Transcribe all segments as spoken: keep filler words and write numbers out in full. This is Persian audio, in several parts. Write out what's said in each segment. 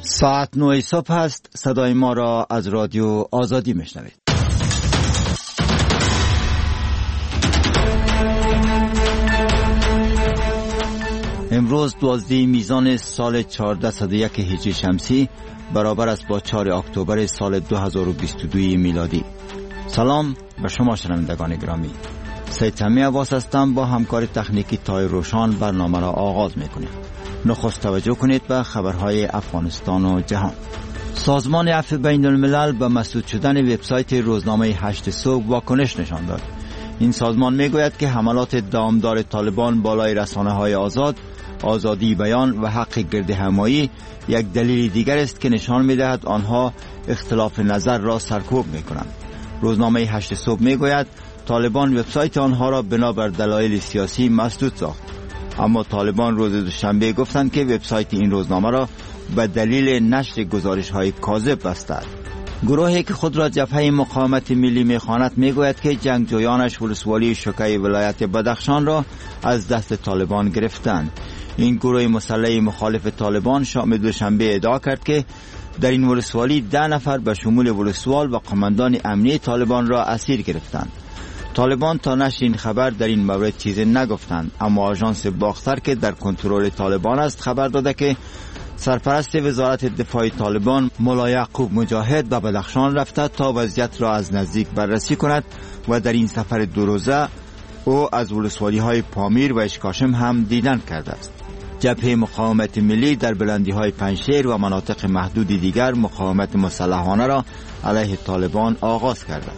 ساعت نه صبح است. صدای ما را از رادیو آزادی میشنوید. امروز دوازده میزان سال چهارده صد و یک هجری شمسی برابر است با چهار اکتبر سال دو هزار و بیست و دو میلادی. سلام به شما شنوندگان گرامی. سید تمی عباس هستم. با همکار تکنیکی تای روشان برنامه را آغاز میکنیم. نخست توجه کنید به خبرهای افغانستان و جهان. سازمان عفو بین الملل به مسدود شدن وبسایت روزنامه هشت صبح واکنش نشان داد. این سازمان میگوید که حملات دامدار طالبان بالای رسانه‌های آزاد، آزادی بیان و حق گردهمایی یک دلیل دیگر است که نشان می‌دهد آنها اختلاف نظر را سرکوب می‌کنند. روزنامه هشت صبح میگوید طالبان وبسایت آنها را بنابر دلایل سیاسی مسدود ساخت. اما طالبان روز دوشنبه گفتند که وبسایت این روزنامه را به دلیل نشر گزارش‌های کاذب بستند. گروهی که خود را جبهه مقاومت ملی می‌خواند میگوید که جنگجویانش ولسوالی شوکه ولایت بدخشان را از دست طالبان گرفتند. این گروه مسلح مخالف طالبان شام دوشنبه ادعا کرد که در این ولسوالی ده نفر به شمول ولسوال و قماندان امنی طالبان را اسیر گرفتند. طالبان تا نشر این خبر در این مورد چیزی نگفتند، اما آژانس باختر که در کنترل طالبان است خبر داده که سرپرست وزارت دفاع طالبان مولا یعقوب مجاهد به بدخشان رفته تا وضعیت را از نزدیک بررسی کند و در این سفر دو روزه او از ولسوالی های پامیر و اشکاشم هم دیدن کرده است. جبهه مقاومت ملی در بلندی های پنجشیر و مناطق محدودی دیگر مقاومت مسلحانه را علیه طالبان آغاز کرده.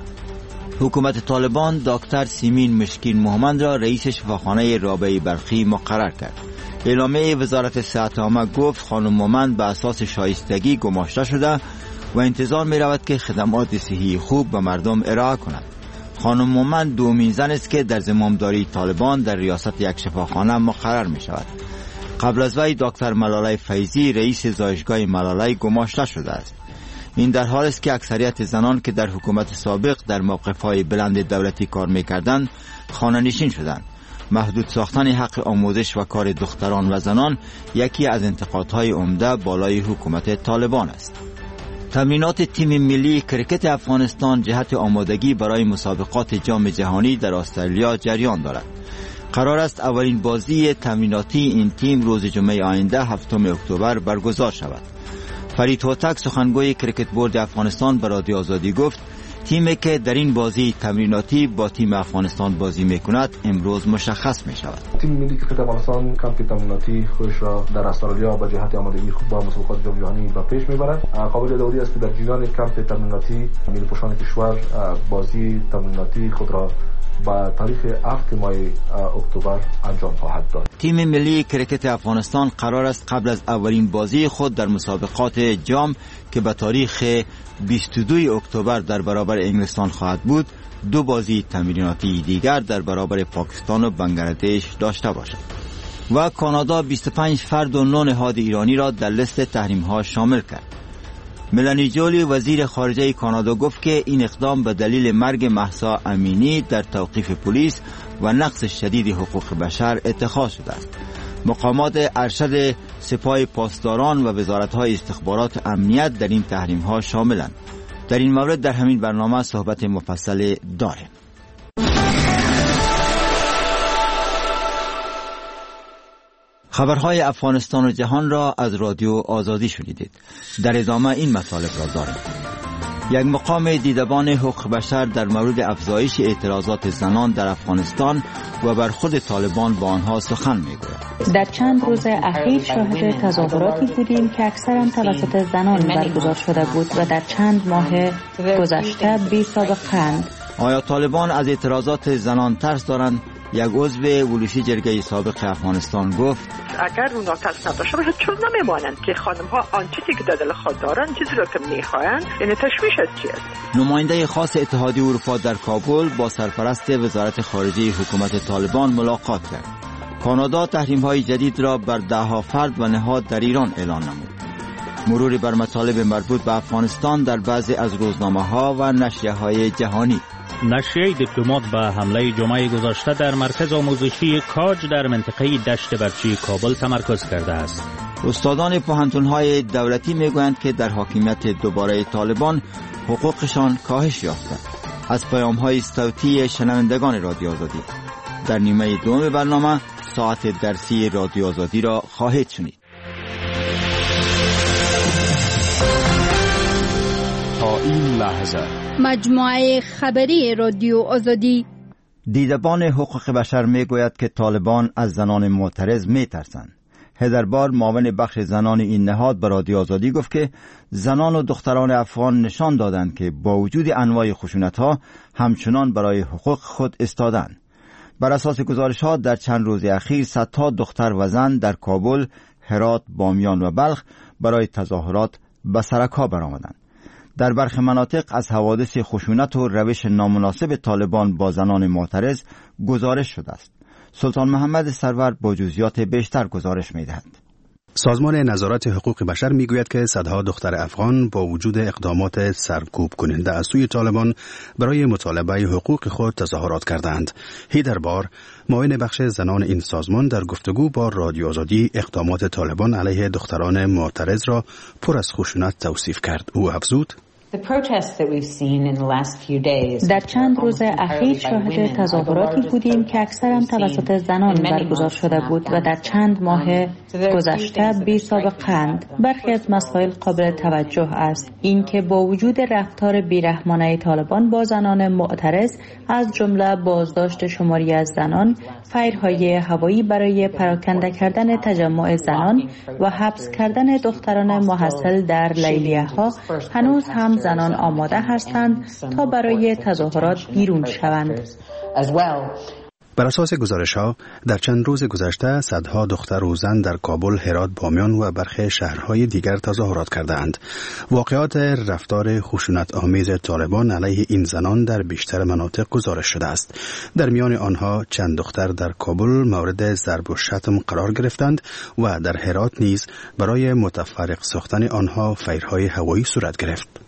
حکومت طالبان دکتر سیمین مشکین محمد را رئیس شفاخانه رابعه برخی مقرر کرد. اعلامیه وزارت صحت عامه گفت خانم مومند به اساس شایستگی گماشته شده و انتظار می رود که خدمات صحی خوب به مردم ارائه کند. خانم مومند دومین زن است که در زمامداری طالبان در ریاست یک شفاخانه مقرر می شود. قبل از وی دکتر ملاله فیضی رئیس زایشگاه ملاله گماشته شده است. این در حالی است که اکثریت زنان که در حکومت سابق در موقف‌های بلند دولتی کار می‌کردند خانه نشین شدند. محدود ساختن حق آموزش و کار دختران و زنان یکی از انتقادهای عمده بالای حکومت طالبان است. تمرینات تیم ملی کرکت افغانستان جهت آمادگی برای مسابقات جام جهانی در استرالیا جریان دارد. قرار است اولین بازی تمریناتی این تیم روز جمعه آینده هفتم اکتبر برگزار شود. فرید هوتک سخنگوی کرکت بورد افغانستان به رادیو آزادی گفت تیمی که در این بازی تمریناتی با تیم افغانستان بازی میکند امروز مشخص می شود. تیم ملی کرکت افغانستان کمپ تمریناتی خودش را در استرالیا به جهت آمادگی خوب با مسابقات جام جهانی به پیش میبرد. قابل یادآوری است که در جریان کمپ تمریناتی ملی پوشان کشور بازی تمریناتی خود را با تاریخ هفتم ماه اکتبر انجام خواهد داد. تیم ملی کرکت افغانستان قرار است قبل از اولین بازی خود در مسابقات جام که به تاریخ بیست و دو اکتبر در برابر انگلستان خواهد بود دو بازی تمریناتی دیگر در برابر پاکستان و بنگلادش داشته باشد. و کانادا بیست و پنج فرد و نه نهاد ایرانی را در لیست تحریم ها شامل کرد. ملانی جولی وزیر خارجه کانادا گفت که این اقدام به دلیل مرگ مهسا امینی در توقیف پلیس و نقض شدید حقوق بشر اتخاذ شده است. مقامات ارشد سپاه پاسداران و وزارت‌های استخبارات امنیت در این تحریم‌ها شاملند. در این مورد در همین برنامه صحبت مفصل داریم. خبرهای افغانستان و جهان را از رادیو آزادی شنیدید. در ادامه این مطالب را داریم. یک مقام دیدبان حقوق بشر در مورد افزایش اعتراضات زنان در افغانستان و بر خود طالبان با آنها سخن میگوید. در چند روز اخیر شاهد تظاهراتی بودیم که اکثرا توسط زنان برگزار شده بود و در چند ماه گذشته بی سابقه‌اند. آیا طالبان از اعتراضات زنان ترس دارند؟ یک عضو ولوشی جرگه سابق افغانستان گفت اگر اونا ترس نداشته باشه چون نمیمانند که خانم ها آن چیزی که در دل خود دارن چیزی رو که میخواین یعنی تشویش از چی است. نماینده خاص اتحادیه اروپا در کابل با سرپرست وزارت خارجه حکومت طالبان ملاقات کرد. کانادا تحریم های جدید را بر ده ها فرد و نهاد در ایران اعلان نمود. مرور بر مطالب مربوط به افغانستان در بعضی از روزنامه ها و نشریه های جهانی. نشریه دیپلمات به حمله جمعه گذشته در مرکز آموزشی کاج در منطقه دشت برچی کابل تمرکز کرده است. استادان پوهنتون‌های دولتی میگویند که در حاکمیت دوباره طالبان حقوقشان کاهش یافته. از پیام‌های صوتی شنوندگان رادیو آزادی در نیمه دوم برنامه ساعت درسی رادیو آزادی را خواهید شنید. تا این لحظه مجموعه خبری رادیو آزادی. دیدبان حقوق بشر میگوید که طالبان از زنان معترض میترسند. هدربار معاون بخش زنان این نهاد به رادیو آزادی گفت که زنان و دختران افغان نشان دادند که با وجود انواع خشونت‌ها همچنان برای حقوق خود ایستادند. بر اساس گزارش‌ها در چند روز اخیر صدها دختر و زن در کابل، هرات، بامیان و بلخ برای تظاهرات به سرک‌ها برآمدند. در برخی مناطق از حوادث خشونت و روش نامناسب طالبان با زنان معترض گزارش شده است. سلطان محمد سرور با جزئیات بیشتر گزارش می‌دهد. سازمان نظارت حقوق بشر میگوید که صدها دختر افغان با وجود اقدامات سرکوب کننده از سوی طالبان برای مطالبه حقوق خود تظاهرات کردند. هیدربار معاون بخش زنان این سازمان در گفتگو با رادیو آزادی اقدامات طالبان علیه دختران معترض را پر از خشونت توصیف کرد. او افزود: در چند روز اخیر شاهد تظاهراتی بودیم که اکثرا توسط زنان برگزار شده بود و در چند ماه گذشته بی سابقه‌اند. برخی از مسائل قابل توجه است. اینکه با وجود رفتار بیرحمانه طالبان با زنان معترض، از جمله بازداشت شماری از زنان، فایرهای هوایی برای پراکنده کردن تجمع زنان و حبس کردن دختران محصل در لیلیه‌ها، هنوز هم زنان آماده هستند تا برای تظاهرات بیرون شوند. بر اساس گزارش‌ها در چند روز گذشته صدها دختر و زن در کابل، هرات، بامیان و برخی شهرهای دیگر تظاهرات کردند. واقعات رفتار خشونت آمیز طالبان علیه این زنان در بیشتر مناطق گزارش شده است. در میان آنها چند دختر در کابل مورد ضرب و شتم قرار گرفتند و در هرات نیز برای متفرق ساختن آنها فیرهای هوایی صورت گرفت.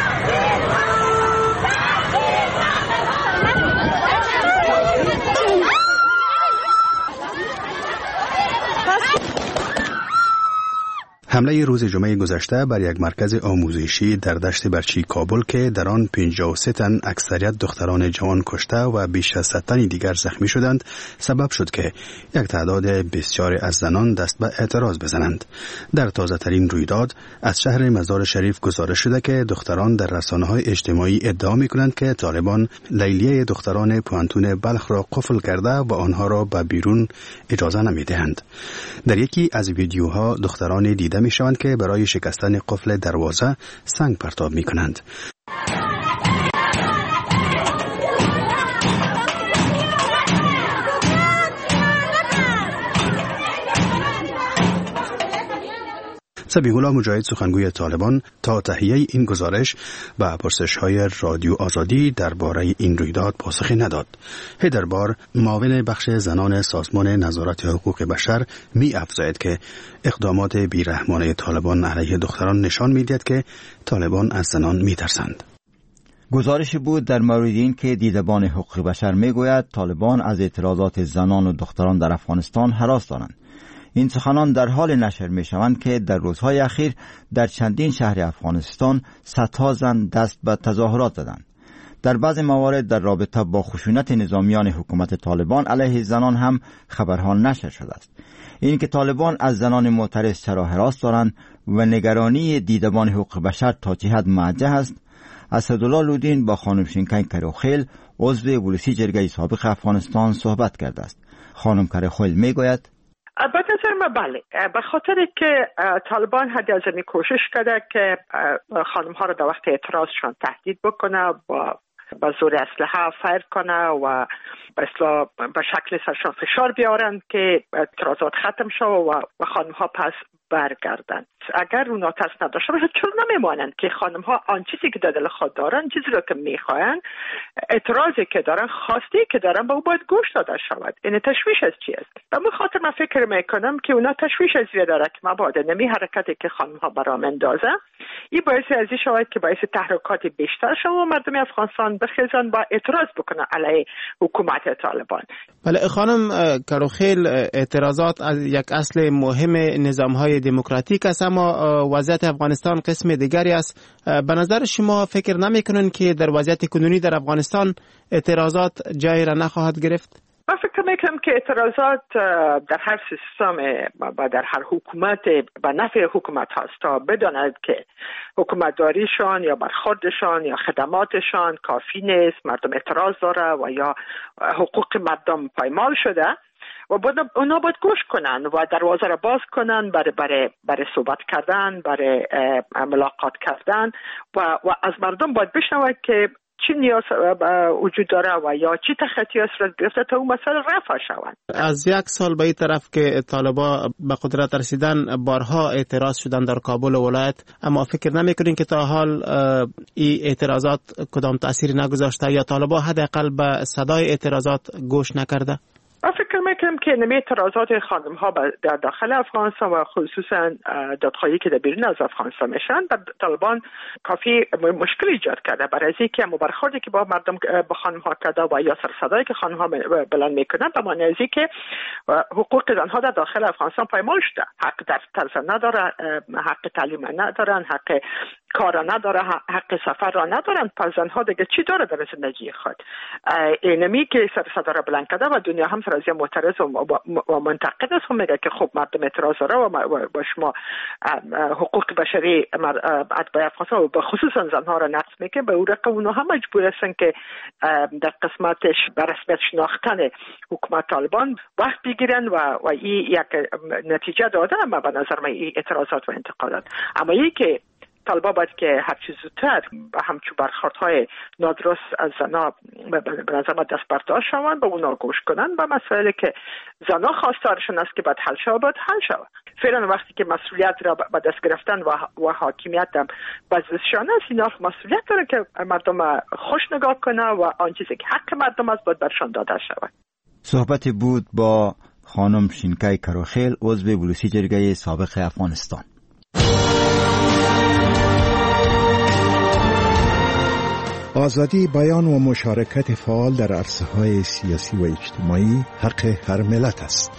حمله روز جمعه گذشته بر یک مرکز آموزشی در دشت برچی کابل که در آن پنجاه و سه تن اکثریت دختران جوان کشته و بیش از صد تن دیگر زخمی شدند، سبب شد که یک تعداد بسیار از زنان دست به اعتراض بزنند. در تازه ترین رویداد از شهر مزار شریف گزارش شده که دختران در رسانه‌های اجتماعی ادعا می‌کنند که طالبان لیلیه دختران پوهنتون بلخ را قفل کرده و آنها را به بیرون اجازه نمی‌دهند. در یکی از ویدیوها دختران دیده می شوند که برای شکستن قفل دروازه سنگ پرتاب می کنند. صبیح الله مجاهد سخنگوی طالبان تا تهیه این گزارش و پرسش‌های رادیو آزادی درباره این رویداد پاسخی نداد. هیدربار معاون بخش زنان سازمان نظارت حقوق بشر می افزاید که اقدامات بیرحمانه طالبان علیه دختران نشان می‌دهد که طالبان از زنان می‌ترسند. گزارشی بود در مورد این که دیدبان حقوق بشر می‌گوید طالبان از اعتراضات زنان و دختران در افغانستان هراس دارند. این سخنان در حال نشر می شوند که در روزهای اخیر در چندین شهر افغانستان صدها زن دست به تظاهرات زدند. در بعض موارد در رابطه با خشونت نظامیان حکومت طالبان علیه زنان هم خبرها نشر شده است. این که طالبان از زنان معترض چرا هراس دارند و نگرانی دیدبان حقوق بشر تا چه حد موجه است، اسدالله لودین با خانم شینکای کروخیل عضو ولسی جرگه سابق افغانستان صحبت کرده است. خانم کروخیل می گوید: به نظر من بله، به خاطر که طالبان حد از این کوشش کرده که خانم ها را در وقت اعتراضشان تهدید بکنه، با با زور اسلحه فایر کنه و به اصطلاح به شکل سرشان فشار بیارن که اعتراضات ختم شد و, و خانم ها پس برگردن. اگر اونا تست نداشته باشه چون نمیمانند که خانم ها آن چیزی که در دل خود دارن، چیزی رو که میخواین، اعتراضی که دارن، خواستی که دارن، به او باید گوش داده شود. این تشویش از چی است؟ به من خاطر من فکر میکنم که اونا تشویش از وی داره که مبادا نمی حرکتی که خانم ها برام اندازه این باعث از این شود که باعث تحرکات بیشتر شود و مردم افغانستان بخیزن با اعتراض بکنن علیه حکومت طالبان. بله خانم کروخیل، اعتراضات از یک اصل مهم نظام‌های دموکراتیک است، اما وضعیت افغانستان قسم دیگری است. به نظر شما فکر نمی‌کنین که در وضعیت کنونی در افغانستان اعتراضات جایی را نخواهد گرفت؟ من فکر میکنم که اعتراضات در هر سیستم و در هر حکومت به نفع حکومت هست تا بداند که حکومتداریشان یا برخوردشان یا خدماتشان کافی نیست، مردم اعتراض داره و یا حقوق مردم پایمال شده و باید اونا باید گوش کنن و دروازه را باز کنن برای برای برای صحبت کردن، برای ملاقات کردن و و از مردم باید بشنوند که چی نیاز وجود داره و یا چی تخطی صورت گرفته تا اون مسئله رفع شوند. از یک سال به این طرف که طالبان به قدرت رسیدن بارها اعتراض شدن در کابل و ولایت، اما فکر نمی‌کنین که تا حال این اعتراضات کدام تأثیری نگذاشته یا طالبان حداقل به صدای اعتراضات گوش نکرده؟ من فکر میکنم که نمی اعتراضات خانم ها در داخل افغانستان و خصوصا دادخواهی که در بیرون از افغانستان میشن و طالبان کافی مشکل ایجاد کرده برای اینکه برخوردی که با مردم با خانم ها کرده و یا سر صدایی که خانم ها بلند میکنن به معنی ازی که حقوق زنها در داخل افغانستان پایمال شده، حق در ترس نداره، حق تعلیم ندارن، حق کار نداره، حق سفر را ندارن. پس زنها دیگه چی داره در زندگی خود؟ اینمی که سر صدا را بلند کرده و دنیا هم سر از معترض و منتقد است و میگه که خب مردم اعتراض داره و با شما حقوق بشری اتباع افغانستان و خصوصا زنها را نقض میکنه. به اون رقم اونها هم مجبور هستن که در قسمتش به رسمیت شناختن حکومت طالبان وقت بگیرن و و این یک نتیجه داده. اما به نظر من این اعتراضات و انتقادات، اما این که طالبان باید که هر چیز زودتر به همچون برخوردهای نادرست از زنها به نظر من دست برداشت شوند، به اونا گوش کنن و مسائلی که زنها خواستارشون است که باید حل شود باید حل شود. فعلا وقتی که مسئولیت را به دست گرفتن و, و حاکمیت هم بزرگشان است، اینا مسئولیت داره که مردم خوش نگاه کنه و آن چیزی که حق مردم است باید برشان داده شود. صحبتی بود با خانم شینکای کروخیل، عضو بلوسی جرگه سابق افغانستان. آزادی بیان و مشارکت فعال در عرصه‌های سیاسی و اجتماعی حق هر ملت است.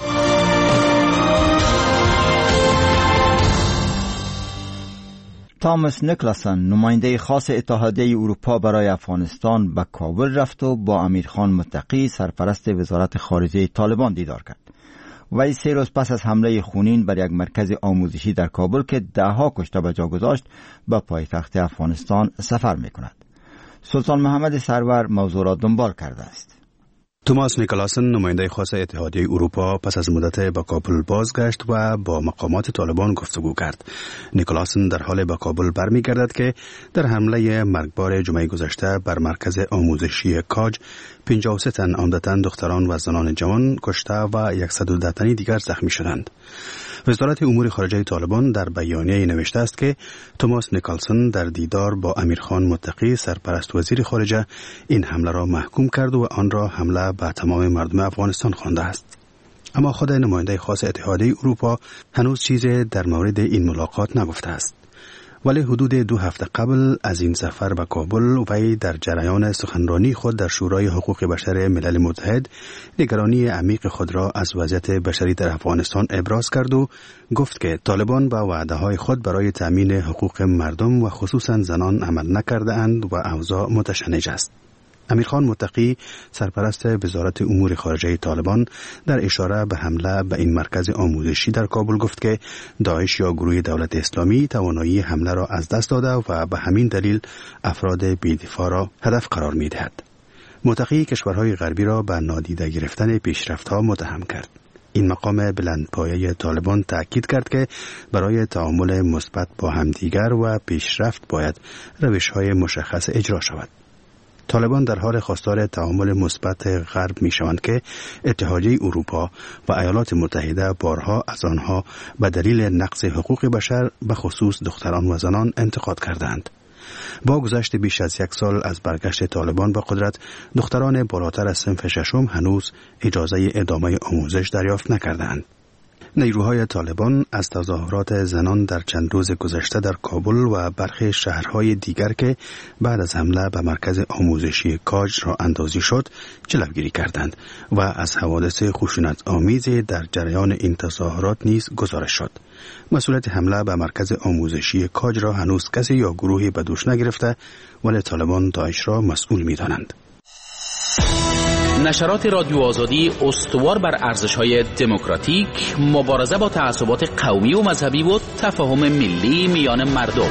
تامس نیکلاسن، نماینده خاص اتحادیه اروپا برای افغانستان، به کابل رفت و با امیرخان متقی سرپرست وزارت خارجه طالبان دیدار کرد. وی سه روز پس از حمله خونین بر یک مرکز آموزشی در کابل که دهها کشته به جا گذاشت به پایتخت افغانستان سفر می‌کند. سلطان محمد سرور موضوع را دنبال کرده است. توماس نیکلاسن، نماینده خاص اتحادیه اروپا، پس از مدت به کابل بازگشت و با مقامات طالبان گفتگو کرد. نیکلاسن در حال به کابل برمیگردد که در حمله مرگبار جمعه گذشته بر مرکز آموزشی کاج پنجاه و سه تن عمدتاً دختران و زنان جوان کشته و صد و ده تنی دیگر زخمی شدند. وزارت امور خارجه طالبان در بیانیه نوشته است که توماس نیکلاسن در دیدار با امیرخان متقی سرپرست وزیر خارجه این حمله را محکوم کرد و آن را حمله به تمام مردم افغانستان خوانده است. اما خود نماینده خاص اتحادیه اروپا هنوز چیزی در مورد این ملاقات نگفته است. ولی حدود دو هفته قبل از این سفر به کابل وی در جریان سخنرانی خود در شورای حقوق بشر ملل متحد نگرانی عمیق خود را از وضعیت بشری در افغانستان ابراز کرد و گفت که طالبان با وعده‌های خود برای تأمین حقوق مردم و خصوصا زنان عمل نکرده اند و اوضاع متشنج است. امیرخان متقی سرپرست وزارت امور خارجه طالبان در اشاره به حمله به این مرکز آموزشی در کابل گفت که داعش یا گروه دولت اسلامی توانایی حمله را از دست داده و به همین دلیل افراد بی‌دفاع را هدف قرار می‌دهد. متقی کشورهای غربی را به نادیده گرفتن پیشرفت‌ها متهم کرد. این مقام بلندپایه طالبان تأکید کرد که برای تعامل مثبت با همدیگر و پیشرفت باید روش‌های مشخص اجرا شود. طالبان در حال خواستار تعامل مثبت غرب می شوند که اتحادیه اروپا و ایالات متحده بارها از آنها به دلیل نقض حقوق بشر به خصوص دختران و زنان انتقاد کردند. با گذشت بیش از یک سال از برگشت طالبان به قدرت، دختران بالاتر از صنف ششم هنوز اجازه ادامه آموزش دریافت نکردند. نیروهای طالبان از تظاهرات زنان در چند روز گذشته در کابل و برخی شهرهای دیگر که بعد از حمله به مرکز آموزشی کاج را اندازی شد جلوگیری کردند و از حوادث خشونت آمیز در جریان این تظاهرات نیز گزارش شد. مسئولیت حمله به مرکز آموزشی کاج را هنوز کسی یا گروهی به دوش نگرفته، ولی طالبان داعش را مسئول می‌دانند. نشرات رادیو آزادی استوار بر ارزش‌های دموکراتیک، مبارزه با تعصبات قومی و مذهبی و تفاهم ملی میان مردم.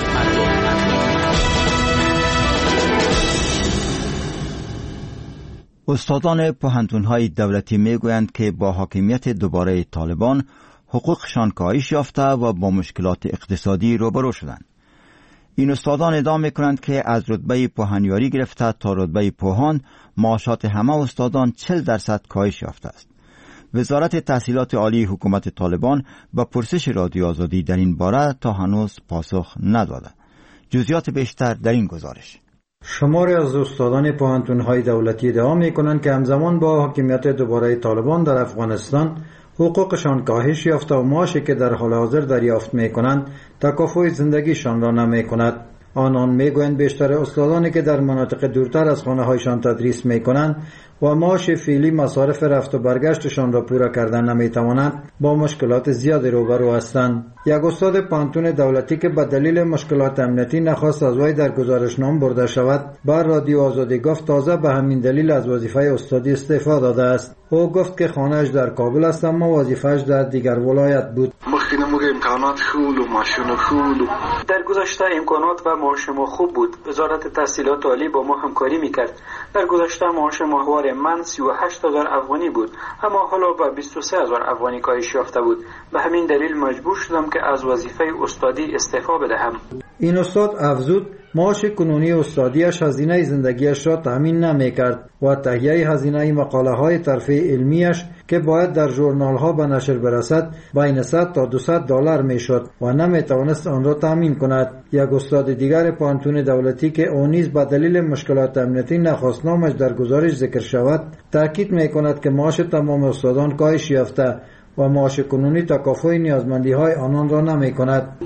استادان پوهنتون‌های دولتی میگویند که با حاکمیت دوباره طالبان حقوقشان کاهش یافته و با مشکلات اقتصادی روبرو شدند. این استادان ادعا می‌کنند که از رتبه پوهنیاری گرفته تا رتبه پوهان معاشات همه استادان چهل درصد کاهش یافته است. وزارت تحصیلات عالی حکومت طالبان با پرسش رادیو آزادی در این باره تا هنوز پاسخ نداده. جزئیات بیشتر در این گزارش. شماری از استادان پوهنتون‌های دولتی ادعا می‌کنند که همزمان با حاکمیت دوباره طالبان در افغانستان حقوقشان کاهش یافته و معاشی که در حال حاضر دریافت می‌کنند تکافؤ زندگیشان را نمی‌کند. آنان میگویند بیشتر استادانی که در مناطق دورتر از خانه‌هایشان تدریس می‌کنند و معاش فعلی مصارف رفت و برگشتشان را پورا کردن نمی‌توانند، با مشکلات زیادی روبرو هستند. یک استاد پانتون دولتی که به دلیل مشکلات امنیتی نخواست از وی در گزارشنامه برده شود، بر رادیو آزادی گفت تازه به همین دلیل از وظیفه استادی استعفا داده است. او گفت که خانه‌اش در کابل است اما وظیفه‌اش در دیگر ولایت بود. امکانات خوب و ماشین خوب. در گذشته امکانات و معاش ما خوب بود. وزارت تحصیلات عالی با ما همکاری میکرد. در گذشته معاش ماهواره من سی و هشت هزار افغانی بود، اما حالا به بیست و سه هزار افغانی کاهش یافته بود. به همین دلیل مجبور شدم که از وظیفه استادی استعفا بدهم. این استاد افزود معاش کنونی استادیش هزینه زندگیش را تامین نمی‌کرد و تهیه هزینه مقاله‌های ترفیع علمیش که باید در ژورنال‌ها به نشر برسد بین صد تا دویست دلار میشد و نمی‌توانست آن را تامین کند. یک استاد دیگر پانتون دولتی که او نیز به دلیل مشکلات امنیتی نخواست نامش در گزارش ذکر شود، تاکید می‌کند که معاش تمام استادان کاهش یافته و معاش کنونی تکافؤ نیازمندی‌های آنان را نمی‌کند.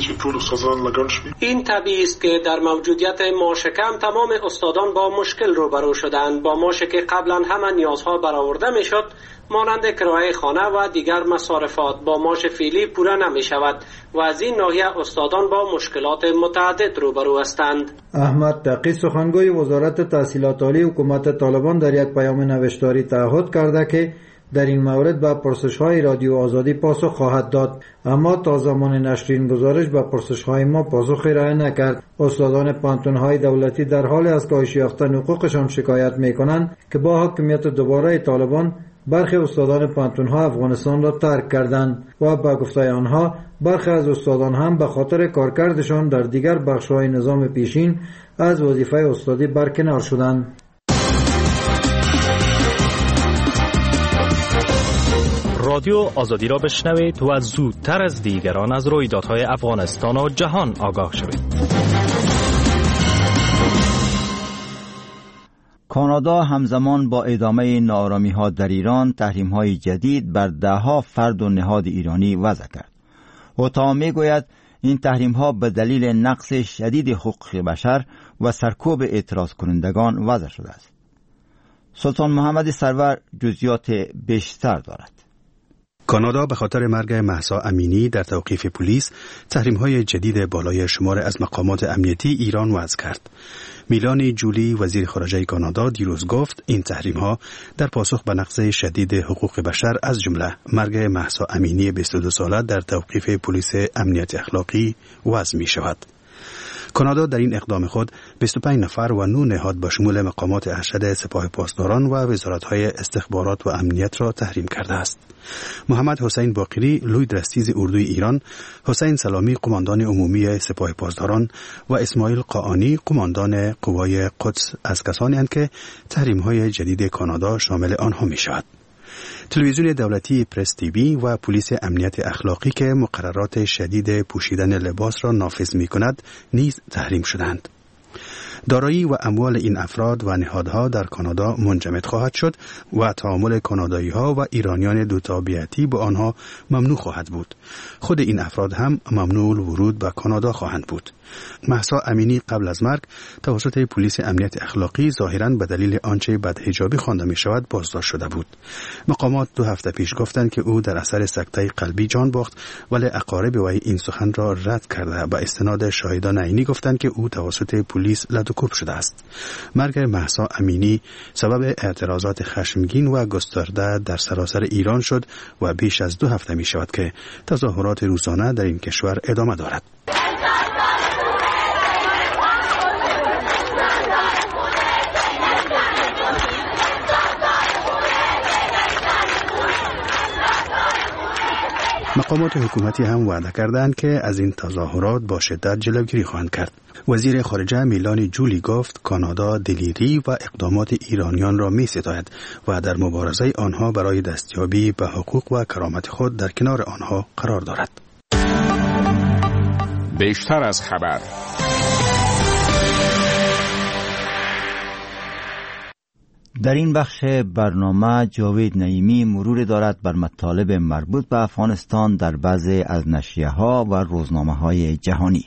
این طبیعی است که در موجودیت معاش کم تمام استادان با مشکل روبرو شدند. با معاشی که قبلا همه نیازها برآورده میشد مانند کرایه خانه و دیگر مصارفات با معاش فعلی پورا نمی‌شود و از این ناحیه استادان با مشکلات متعدد روبرو هستند. احمد تقی سخنگوی وزارت تحصیلات عالی حکومت طالبان در یک پیام نوشتاری تعهد کرده که در این مورد به پرسش‌های رادیو آزادی پاسخ خواهد داد، اما تا زمان نشر این گزارش به پرسش‌های ما پاسخی ارائه نکرد. استادان پانتون‌های دولتی در حال از کاهش یافتن حقوقشان شکایت می‌کنند که با حاکمیت دوباره طالبان برخی استادان پانتون‌ها افغانستان را ترک کردند و با گفته آنها برخی از استادان هم به خاطر کارکردشان در دیگر بخش‌های نظام پیشین از وظیفه استادی برکنار شدند. رادیو آزادی را بشنوید و زودتر از دیگران از رویدادهای افغانستان و جهان آگاه شوید. کانادا همزمان با ادامه ناآرامی‌ها در ایران تحریم‌های جدید بر ده‌ها فرد و نهاد ایرانی وضع کرد. اوتا می‌گوید این تحریم‌ها به دلیل نقض شدید حقوق بشر و سرکوب اعتراض کنندگان وضع شده است. سلطان محمد سرور جزئیات بیشتر دارد. کانادا به خاطر مرگ مهسا امینی در توقیف پلیس تحریم‌های جدید بالای شمار از مقامات امنیتی ایران وضع کرد. میلانی جولی وزیر خارجه کانادا دیروز گفت این تحریم‌ها در پاسخ به نقض شدید حقوق بشر از جمله مرگ مهسا امینی بیست و دو ساله در توقیف پلیس امنیت اخلاقی وضع می‌شود. کانادا در این اقدام خود بیست و پنج نفر و نه نهاد با شمول مقامات ارشد سپاه پاسداران و وزارت‌های استخبارات و امنیت را تحریم کرده است. محمد حسین باقری لوی درستیز اردوی ایران، حسین سلامی قماندان عمومی سپاه پاسداران و اسماعیل قاآنی قماندان قوای قدس از کسانی اند که تحریم‌های جدید کانادا شامل آنها می‌شود. تلویزیون دولتی پرس تیوی و پلیس امنیت اخلاقی که مقررات شدید پوشیدن لباس را نافذ می کند نیز تحریم شدند. دارایی و اموال این افراد و نهادها در کانادا منجمد خواهد شد و تعامل کانادایی‌ها و ایرانیان دو تابعیتی با آنها ممنوع خواهد بود. خود این افراد هم ممنوع ورود به کانادا خواهند بود. مهسا امینی قبل از مرگ توسط پلیس امنیت اخلاقی ظاهراً به دلیل آنچه بدحجابی خوانده می شود بازداشت شده بود. مقامات دو هفته پیش گفتند که او در اثر سکته قلبی جان باخت، ولی اقارب وی این سخن را رد کرده به استناد شاهدان عینی گفتند که او توسط پلیس لدوکوب شده است. مرگ مهسا امینی سبب اعتراضات خشمگین و گسترده در سراسر ایران شد و بیش از دو هفته می شود که تظاهرات روزانه در این کشور ادامه دارد. مقامات حکومتی هم وعده کردند که از این تظاهرات با شدت جلوگیری خواهند کرد. وزیر خارجه میلانی جولی گفت کانادا دلیری و اقدامات ایرانیان را می ستاید و در مبارزه آنها برای دستیابی به حقوق و کرامت خود در کنار آنها قرار دارد. بیشتر از خبر. در این بخش برنامه جاوید نعیمی مرور دارد بر مطالب مربوط به افغانستان در بعضی از نشریه‌ها و روزنامه‌های جهانی.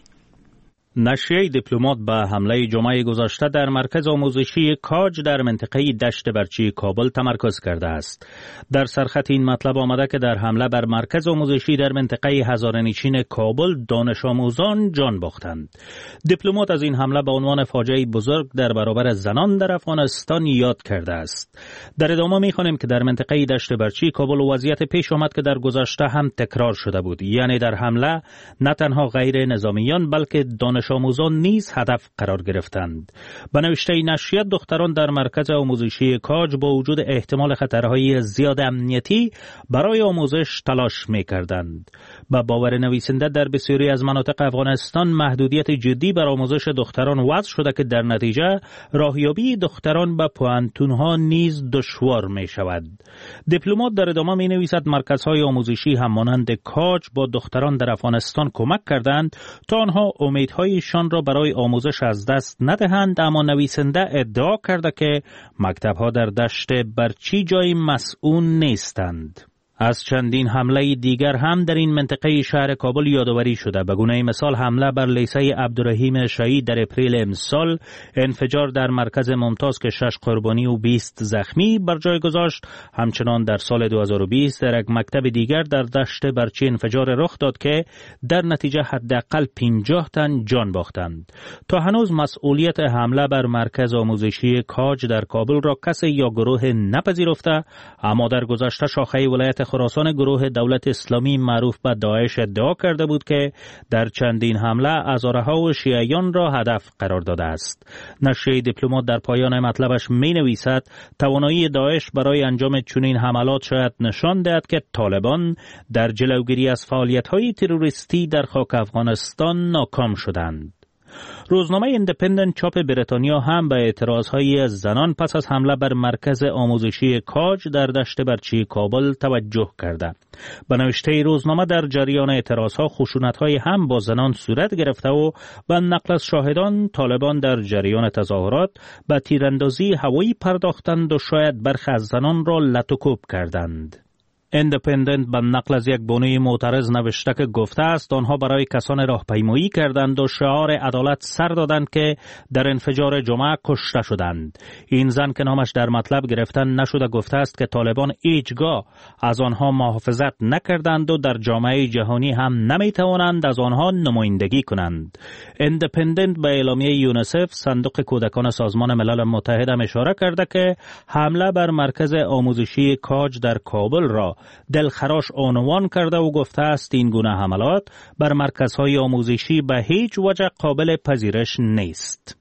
نشریه دیپلمات به حمله جمعه گذشته در مرکز آموزشی کاج در منطقه دشت برچی کابل تمرکز کرده است. در سرخط این مطلب آمده که در حمله بر مرکز آموزشی در منطقه هزاره‌نشین کابل دانش آموزان جان باختند. دیپلمات از این حمله به عنوان فاجعه بزرگ در برابر زنان در افغانستان یاد کرده است. در ادامه می‌خوانیم که در منطقه دشت برچی کابل وضعیت پیش آمد که در گذشته هم تکرار شده بود، یعنی در حمله نه تنها غیر نظامیان بلکه دانش آموزان نیز هدف قرار گرفتند. به نوشته نشریه دختران در مرکز آموزشی کاج با وجود احتمال خطرهای زیاد امنیتی برای آموزش تلاش می‌کردند. با باور نویسنده در بسیاری از مناطق افغانستان محدودیت جدی بر آموزش دختران وضع شده که در نتیجه راهیابی دختران به پوهنتون‌ها نیز دشوار می‌شود. دیپلمات در ادامه می‌نویسد مرکزهای آموزشی هم مانند کاج با دختران در افغانستان کمک کردند تا آنها امیدهای شان را برای آموزش از دست ندهند، اما نویسنده ادعا کرده که مکتب‌ها در دشت برچی جای مسئول نیستند. از چندین حمله دیگر هم در این منطقه شهر کابل یادآوری شده. به گونه مثال حمله بر لیسه عبدالرحیم شهید در اپریل امسال، انفجار در مرکز ممتاز که شش قربانی و بیست زخمی بر جای گذاشت. همچنان در سال دو هزار و بیست در یک مکتب دیگر در دشت برچی انفجار رخ داد که در نتیجه حداقل پنجاه تن جان باختند. تا هنوز مسئولیت حمله بر مرکز آموزشی کاج در کابل را کسی یا گروه نپذیرفته، اما در گذشته شاخه ولایت خراسان گروه دولت اسلامی معروف به داعش ادعا کرده بود که در چندین حمله هزارها و شیعیان را هدف قرار داده است. نشریه دیپلمات در پایان مطلبش می نویسد توانایی داعش برای انجام چنین حملات شاید نشان دهد که طالبان در جلوگیری از فعالیت‌های تروریستی در خاک افغانستان ناکام شدند. روزنامه ایندیپندنت چاپ بریتانیا هم به اعتراضهای زنان پس از حمله بر مرکز آموزشی کاج در دشت برچی کابل توجه کرده. به نوشته روزنامه در جریان اعتراضها خشونت‌های هم با زنان صورت گرفته و به نقل از شاهدان طالبان در جریان تظاهرات به تیراندازی هوایی پرداختند و شاید برخی از زنان را لطوکوب کردند. ایندیپندنت به نقل از یک بانوی معترض نوشته که گفته است آنها برای کسان راهپیمایی کردند و شعار عدالت سر دادند که در انفجار جمعه کشته شدند. این زن که نامش در مطلب گرفتن نشده گفته است که طالبان هیچگاه از آنها محافظت نکردند و در جامعه جهانی هم نمیتوانند از آنها نمایندگی کنند. ایندیپندنت به اعلامیه یونیسف صندوق کودکان سازمان ملل متحد اشاره کرده که حمله بر مرکز آموزشی کاج در کابل را دلخراش عنوان کرده و گفته است این گونه حملات بر مرکزهای آموزشی به هیچ وجه قابل پذیرش نیست.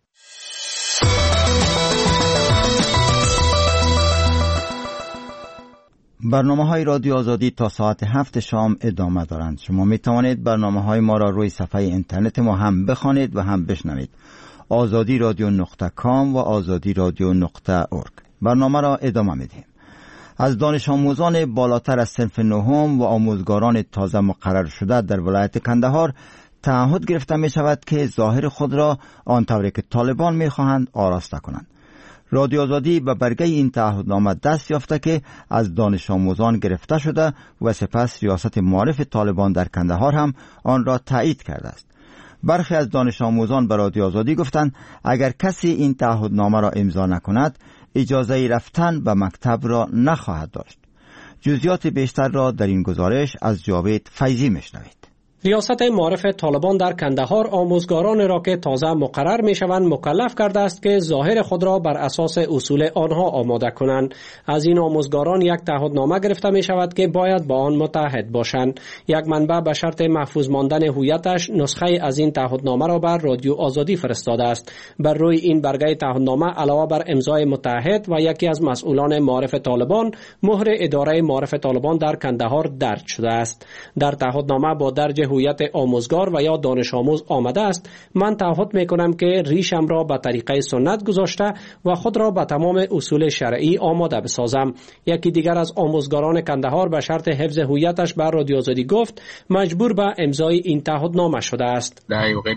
برنامه های رادیو آزادی تا ساعت هفت شام ادامه دارند. شما می توانید برنامه های ما را روی صفحه اینترنت ما هم بخوانید و هم بشنوید. آزادی رادیو نقطه کام و آزادی رادیو نقطه اورگ. برنامه را ادامه می دهیم. از دانش آموزان بالاتر از صنف نهم و آموزگاران تازه مقرر شده در ولایت کندهار تعهد گرفته می شود که ظاهر خود را آنطوری که طالبان می خواهند آراسته کنند. رادیو آزادی به برگه این تعهدنامه دست یافته که از دانش آموزان گرفته شده و سپس ریاست معارف طالبان در کندهار هم آن را تایید کرده است. برخی از دانش آموزان به رادیو آزادی گفتند اگر کسی این تعهدنامه را امضا نکند اجازه رفتن به مکتب را نخواهد داشت. جزئیات بیشتر را در این گزارش از جاوید فیضی میشنوید. ریاست معارف طالبان در کندهار آموزگاران را که تازه مقرر می شوند مکلف کرده است که ظاهر خود را بر اساس اصول آنها آماده کنند. از این آموزگاران یک تعهدنامه گرفته می شود که باید با آن متحد باشند. یک منبع به شرط محفوظ ماندن هویتش نسخه از این تعهدنامه را بر رادیو آزادی فرستاده است. بر روی این برگه تعهدنامه علاوه بر امضای متحد و یکی از مسئولان معارف طالبان مهر اداره معارف طالبان در کندهار درج شده است. در تعهدنامه با درج هویت آموزگار و یا دانش آموز آمده است: من تعهد می کنم که ریشم را به طریقه سنت گذاشته و خود را به تمام اصول شرعی آماده بسازم. یکی دیگر از آموزگاران کندهار به شرط حفظ هویتش بر رادیو آزادی گفت مجبور به امضای این تعهدنامه شده است.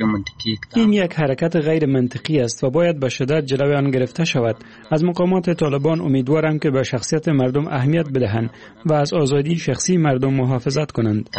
این یک حرکت غیر منطقی است و باید به شدت جلوی آن گرفته شود. از مقامات طالبان امیدوارم که به شخصیت مردم اهمیت بدهند و از آزادی شخصی مردم محافظت کنند.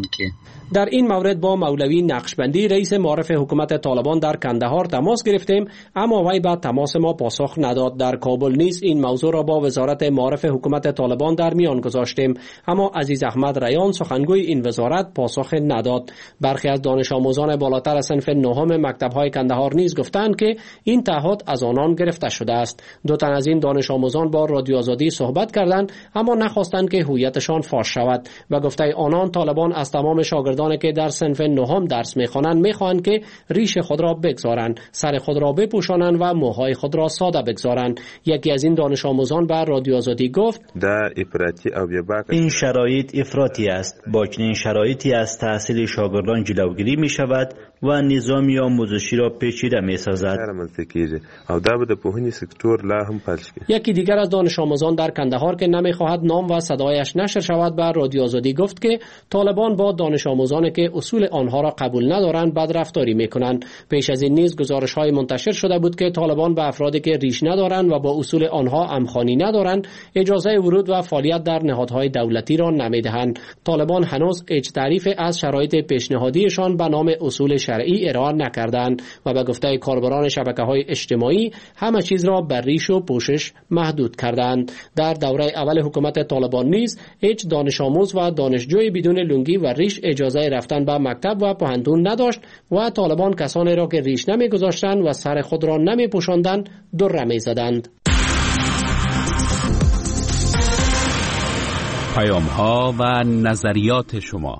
در این مورد با مولوی نقشبندی رئیس معارف حکومت طالبان در کندهار تماس گرفتیم، اما وی به تماس ما پاسخ نداد. در کابل نیز این موضوع را با وزارت معارف حکومت طالبان در میان گذاشتیم، اما عزیز احمد ریان سخنگوی این وزارت پاسخ نداد. برخی از دانش آموزان بالاتر صنف نهم مکتب‌های کندهار نیز گفتند که این تعهد از آنان گرفته شده است. دو تن از این دانش آموزان با رادیو آزادی صحبت کردند، اما نخواستند که هویتشان فاش شود و گفته آنان طالبان از تمام شاگردانی که در صنف نهم درس می‌خوانند می‌خواهند که ریش خود را بگذارند، سر خود را بپوشانند و موهای خود را ساده بگذارند. یکی از این دانش آموزان به رادیو آزادی گفت: این شرایط افراطی است. با چنین شرایطی از تحصیل شاگردان جلوگیری می شود و نظام آموزشی را پیچیده می سازد. یکی دیگر از دانش آموزان در کندهار که نمی‌خواهد نام و صدایش نشر شود به رادیو آزادی گفت که طالبان با دانش آموزانی که اصول آنها را قبول ندارند بدرفتاری می‌کنند. پیش از این نیز گزارش‌های منتشر شده بود که طالبان به افرادی که ریش ندارند و با اصول آنها همخوانی ندارند اجازه ورود و فعالیت در نهادهای دولتی را نمی‌دهند. طالبان هنوز هیچ تعریف از شرایط پیشنهادیشان به نام اصول شرعی ارائه نکردند و به گفته کاربران شبکه‌های اجتماعی همه چیز را بر ریش و پوشش محدود کردند. در دوره اول حکومت طالبان نیز هیچ دانش آموز و دانشجوی بدون لنگی و ریش اجازه رفتن به مکتب و پوهنتون نداشت و طالبان کسانی را که ریش نمی‌گذاشتند و سر خود را نمی‌پوشاندند دره می‌زدند. پیام‌ها و نظریات شما.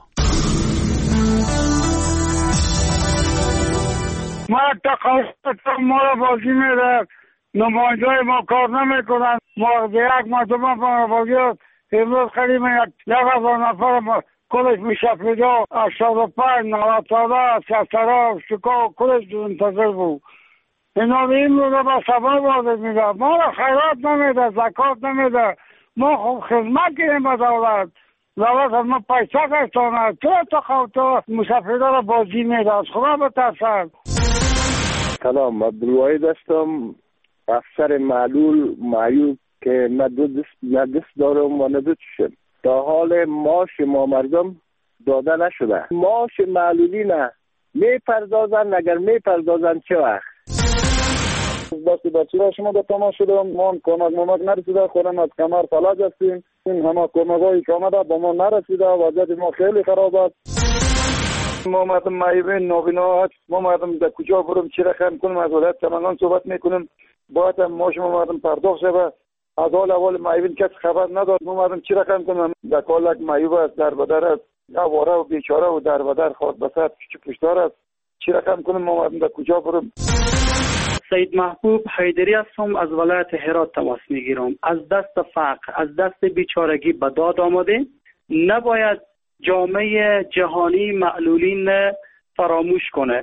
ما تقاضا ما را بازی میده، نماینده ما کار نمیکنن. ما یک مرتبه ما بازی امروز خیلی یک هزار نفر کلش میشه پیدا هشتاد و پنج نود ساله شستره شکا کلش منتظر بود. اینا این رو به سبب وارد میده، ما را خیرات نمیده، زکات نمیده. ما خوب خدمت کنیم به دولت، دولت از ما پیسه گشتانه. تو تا خواه تو مسافرده را بازی میده، از خدا بترسد. سلام، عبدالواحد هستم، افسر معلول معیوب که نه دست نه دست دارم و نه دو چشم. تا حال معاش ما مردم داده نشده. معاش معلولی نه میپردازن، اگر میپردازن چه وقت؟ بسی بچه را شما به تماس شدم، ما کمک ممک نرسیده، خودم از کمر فلج هستیم. این همه کمک هایی که آمده با ما نرسیده، وضعیت ما خیلی خراب است. ما مردم معیوب نابینا، ما مردم در کجا برم چی رقم کنم، از ولایت سمنگان صحبت میکنم، باید معاش ما مردم پرداخت شود. از حال اول معیوب کس خبر نداد، ما مردم چی رقم کنم. در کالک معیوب است، در بدر است، آواره و بیچاره و در بدر خود بسات چی پشتار است، چی رقم کنم. ما مردم در کجا برم. سید محبوب حیدری هستم، از ولایت هرات تماس میگیرم. از دست فقر، از دست بیچارگی به داد آمده. نباید جامعه جهانی معلولین فراموش کنه.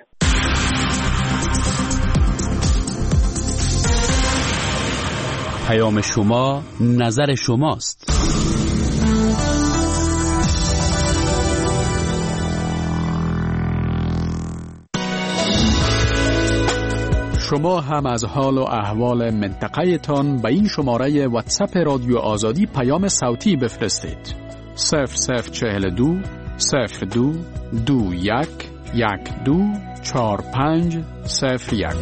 پیام شما نظر شماست. شما هم از حال و احوال منطقه تان به این شماره واتساپ رادیو آزادی پیام صوتی بفرستید. صفر صفر چهل دو صفر دو دو یک یک دو چهار پنج صفر یک.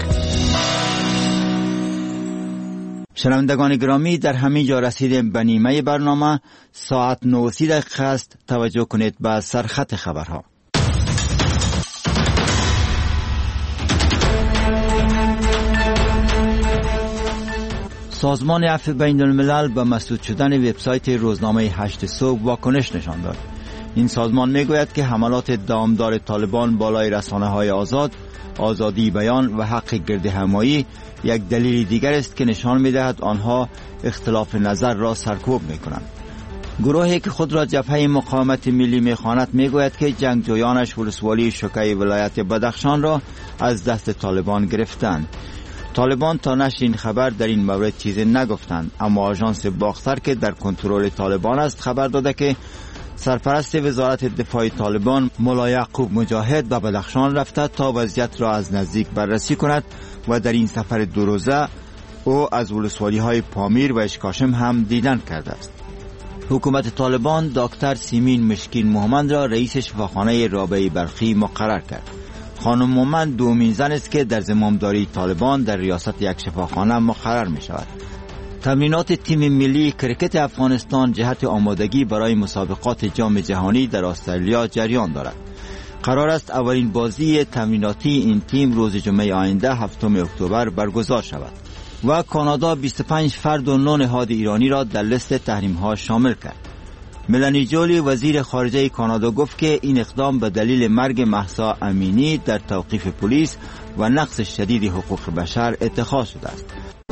شنوندگان گرامی، در همین جا رسیدیم به نیمه برنامه. ساعت نه و سی دقیقه است. توجه کنید به سرخط خبرها. سازمان عفو بین الملل به مسدود شدن وبسایت روزنامه هشت صبح واکنش نشان داد. این سازمان میگوید که حملات دامدار طالبان بالای رسانه‌های آزاد، آزادی بیان و حق گردهمایی یک دلیل دیگر است که نشان می‌دهد آنها اختلاف نظر را سرکوب می‌کنند. گروهی که خود را جبهه مقاومت ملی می‌خواند میگوید که جنگجویانش ولسوالی شوکی ولایت بدخشان را از دست طالبان گرفتند. طالبان تا نشر این خبر در این مورد چیزی نگفتند، اما آژانس باختر که در کنترل طالبان است خبر داده که سرپرست وزارت دفاع طالبان مولا یعقوب مجاهد به بدخشان رفته تا وضعیت را از نزدیک بررسی کند و در این سفر دو روزه او از ولسوالی های پامیر و اشکاشم هم دیدن کرده است. حکومت طالبان دکتر سیمین مشکین محمد را رئیس شفاخانه رابعه برخی مقرر کرد. خانم مومن دومین زن است که در زمامداری طالبان در ریاست یک شفاخانه مقرر می شود. تمرینات تیم ملی کرکت افغانستان جهت آمادگی برای مسابقات جام جهانی در استرالیا جریان دارد. قرار است اولین بازی تمریناتی این تیم روز جمعه آینده هفتم اکتبر برگزار شود. و کانادا بیست و پنج فرد و نه نهاد ایرانی را در لیست تحریم ها شامل کرد. ملانی جولی وزیر خارجه کانادا گفت که این اقدام به دلیل مرگ مهسا امینی در توقیف پلیس و نقض شدید حقوق بشر اتخاذ شده است.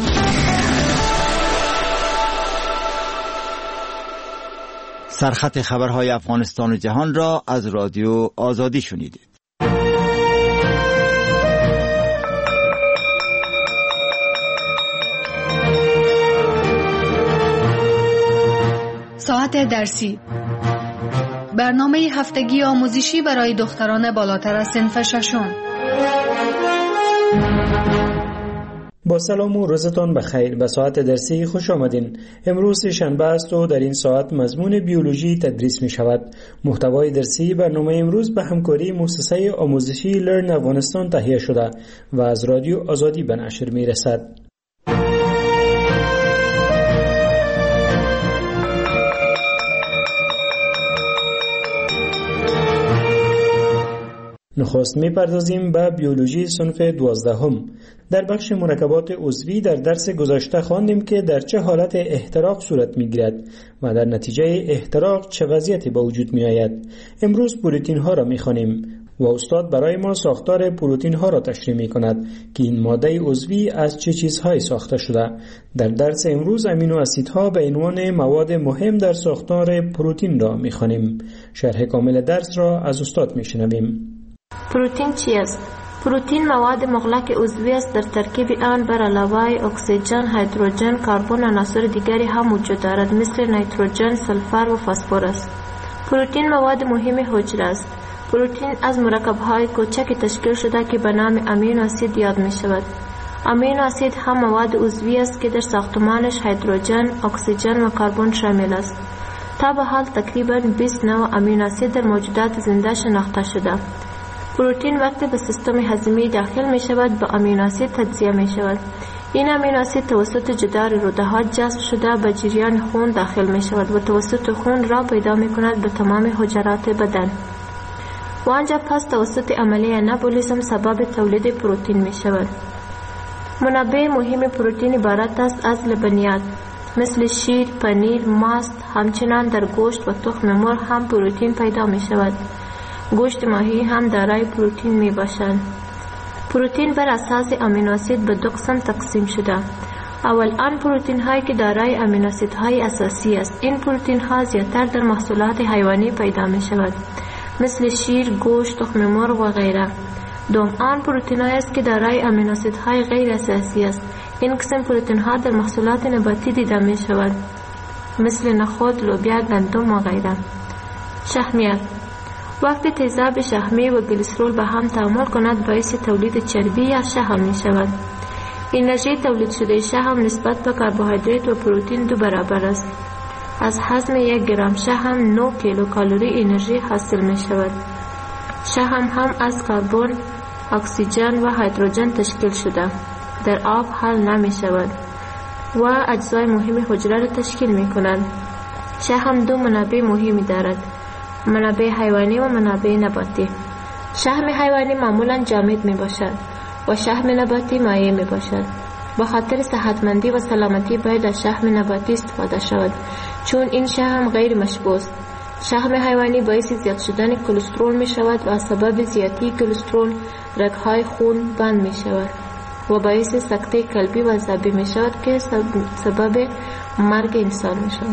سرخط خبرهای افغانستان و جهان را از رادیو آزادی شنیدید. ساعت درسی، برنامه هفتگی آموزشی برای دختران بالاتر از صنف ششم. با سلام و روزتان بخیر. به ساعت درسی خوش آمدین. امروز شنبه است و در این ساعت مضمون بیولوژی تدریس می شود. محتوای درسی برنامه امروز به همکاری مؤسسه آموزشی لرن افغانستان تهیه شده و از رادیو آزادی به نشر می رسد. نخست می‌پردازیم به بیولوژی صنف دوازدهم. در بخش مرکبات عضوی در درس گذشته خواندیم که در چه حالت احتراق صورت می‌گیرد و در نتیجه احتراق چه وضعیتی به وجود می‌آید. امروز پروتئین‌ها را می‌خوانیم و استاد برای ما ساختار پروتئین‌ها را تشریح می‌کند که این ماده عضوی از چه چیزهایی ساخته شده. در درس امروز امینو اسیدها به عنوان مواد مهم در ساختار پروتئین را می‌خوانیم. شرح کامل درس را از استاد می‌شنویم. پروتئین چی است؟ پروتئین مواد مغلق عضوی است. در ترکیب آن بر علاوه اکسیژن، هیدروژن، کربن و عناصر دیگری هم وجود دارد مثل نیتروژن، سلفر و فسفر است. پروتئین مواد مهم حجره است. پروتئین از مرکب‌های کوچکی تشکیل شده که به نام امینو اسید یاد می شود. امینو اسید هم مواد عضوی است که در ساختمانش هیدروژن، اکسیژن و کربن شامل است. تا به حال تقریباً بیست نوع امینو اسید در موجودات زنده شناخته شده. پروتئین وقتی به سیستم هضمی داخل می شود به امینو اسید تجزیه می شود. این امینو اسید توسط جدار روده‌ها جذب شده به جریان خون داخل می شود و توسط خون را پیدا می کند به تمام حجرات بدن و آنجا پس توسط عملیه انابولیسم سبب تولید پروتئین می شود. منابع مهم پروتئین عبارت است از لبنیات مثل شیر، پنیر، ماست. همچنان در گوشت و تخم مرغ هم پروتئین پیدا می شود. گوشت ماهی هم دارای پروتئین می باشند. پروتئین بر اساس امینو اسید به دو قسم تقسیم شده. اول آن پروتئین هایی که دارای امینو اسید های اساسی است. این پروتئین ها زیادتر در محصولات حیوانی پیدا می شود مثل شیر، گوشت، تخم مرغ و غیره. دوم آن پروتئین هایی است که دارای امینو اسید های غیر اساسی است. این قسم پروتئین ها در محصولات نباتی دیده می شود مثل نخود، لوبیا، گندم و غیره. شحمیات وقتی تیزاب شحمی و گلیسرول به هم تعامل کند باعث تولید چربی یا شحم می شود. انرژی تولید شده شحم نسبت به کربوهیدرات و پروتئین دو برابر است. از هضم یک گرم شحم نه کیلو کالری انرژی حاصل می شود. شحم هم از کربن، اکسیژن و هیدروژن تشکیل شده. در آب حل نمی شود و اجزای مهم حجره را تشکیل می کند. شحم دو منابع مهمی دارد: منابع حیوانی و منابع نباتی. شحم حیوانی معمولا جامد می باشد و شحم نباتی مایع می باشد. با خاطر صحتمندی و سلامتی باید از شحم نباتی استفاده شود، چون این شحم غیر مشبوع است. شحم حیوانی باعث زیاد شدن کلسترول می شود و سبب زیادی کلسترول رگهای خون بند می شود و باعث سکته قلبی و عصبی می شود که سبب مرگ انسان می شود.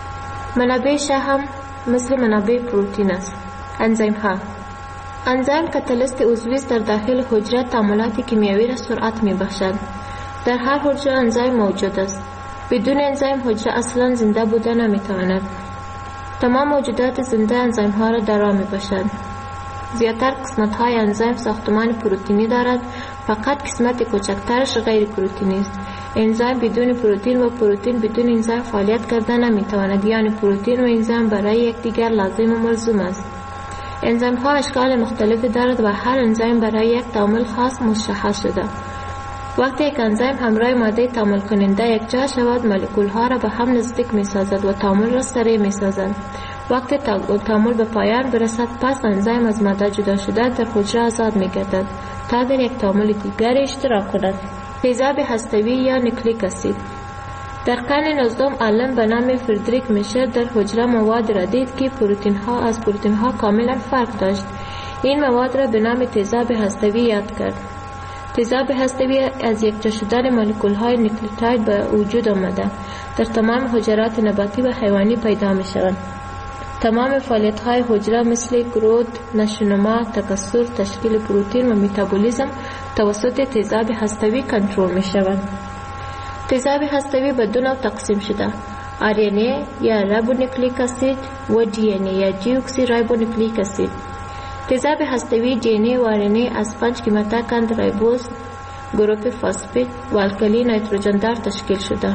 منابع شحم مثل منابع پروتئین است. انزیم ها. انزیم کاتالیست عضوی در داخل حجره تعاملات کیمیایی را سرعت می بخشد. در هر حجره انزیم موجود است. بدون انزیم حجره اصلا زنده بوده نمی تواند. تمام موجودات زنده انزیم ها را درا می باشد. زیادتر قسمت های انزیم ساختمان پروتئینی دارد، فقط قسمت کوچکترش غیر پروتئینی است. انزیم بدون پروتئین و پروتئین بدون انزیم فعالیت کرده نمی تواند، یعنی پروتئین و انزیم برای یکدیگر لازم و ملزوم است. انزیم ها اشکال مختلفی دارد و هر انزیم برای یک تعامل خاص مشخص شده. وقتی یک انزیم همراه ماده تعامل کننده یک جا شود، مولکول ها را به هم نزدیک می سازد و تعامل را سریع می سازد. وقتی تعامل به پایان برسد، پس انزیم از ماده جدا شده در حجره آزاد می گردد تا در یک تعامل دیگر اشتراک کند. تیزاب هسته‌ای یا نیوکلیک اسید. در قرن نوزدهم عالم به نام فردریک میشر در حجره مواد را دید که پروتئین ها از پروتئین ها کاملا فرق داشت. این مواد را به نام تیزاب هسته‌ای یاد کرد. تیزاب هسته‌ای از یکجا شدن مولکول های نیوکلیوتاید به وجود آمده در تمام حجرات نباتی و حیوانی پیدا می شوند. تمام فعالیت های حجره مثل گروث، نشونما، تکثر، تشکیل پروتئین و متابولیسم توسط تیزاب هسته‌ای کنترل می شوند. تیزاب هسته‌ای به دو نوع تقسیم شده: آر ان ای یا رایبونوکلیک اسید و دی ان ای یا دی اکسی رایبونوکلیک اسید. تیزاب هسته‌ای دی ان ای و آر ان ای از پنج کیماتاکند رایبوز، گروپ فاسفید و الکلی نیتروژن دار تشکیل شده.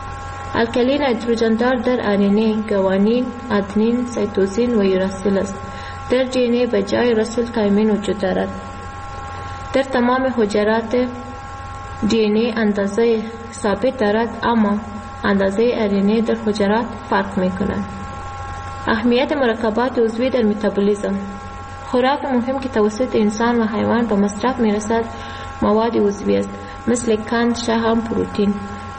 الکلی نیتروژن دار در آر ان ای گوانین، آدنین، سایتوزین و یوراسیل است. در دی ان ای به جای یوراسیل تایمین وجود دارد. در تمام حجرات دی ان ای اندازه ثابت دارد، اما اندازه آر ان ای در حجرات فرق می کند. اهمیت مرکبات عضوی در متابولیسم. خوراک مهم که توسط انسان و حیوان به مصرف می رسد مواد عضوی است، مثل قند، شحم، پروتئین.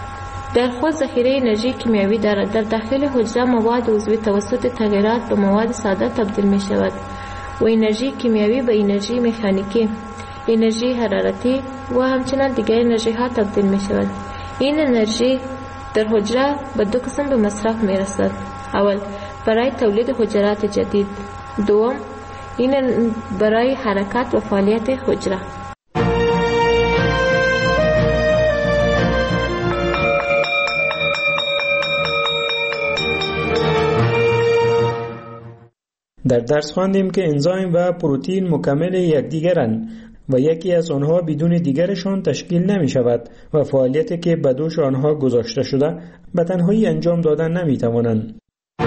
در خود ذخیره انرژی کیمیایی دارد. در داخل حجره مواد عضوی توسط تغییرات به مواد ساده تبدیل می شود و انرژی کیمیایی به انرژی مکانیکی، انرژی حرارتی و همچنان دیگر انرژی ها تبدیل می شود. این انرژی در حجره به دو قسم به مصرف می رسد: اول برای تولید حجرات جدید، دوم این برای حرکت و فعالیت حجره. در درس خواندیم که انزیم و پروتئین مکمل یکدیگرند و یکی از آنها بدون دیگرشان تشکیل نمی شود و فعالیتی که به دوش آنها گذاشته شده به تنهایی انجام دادن نمی توانند.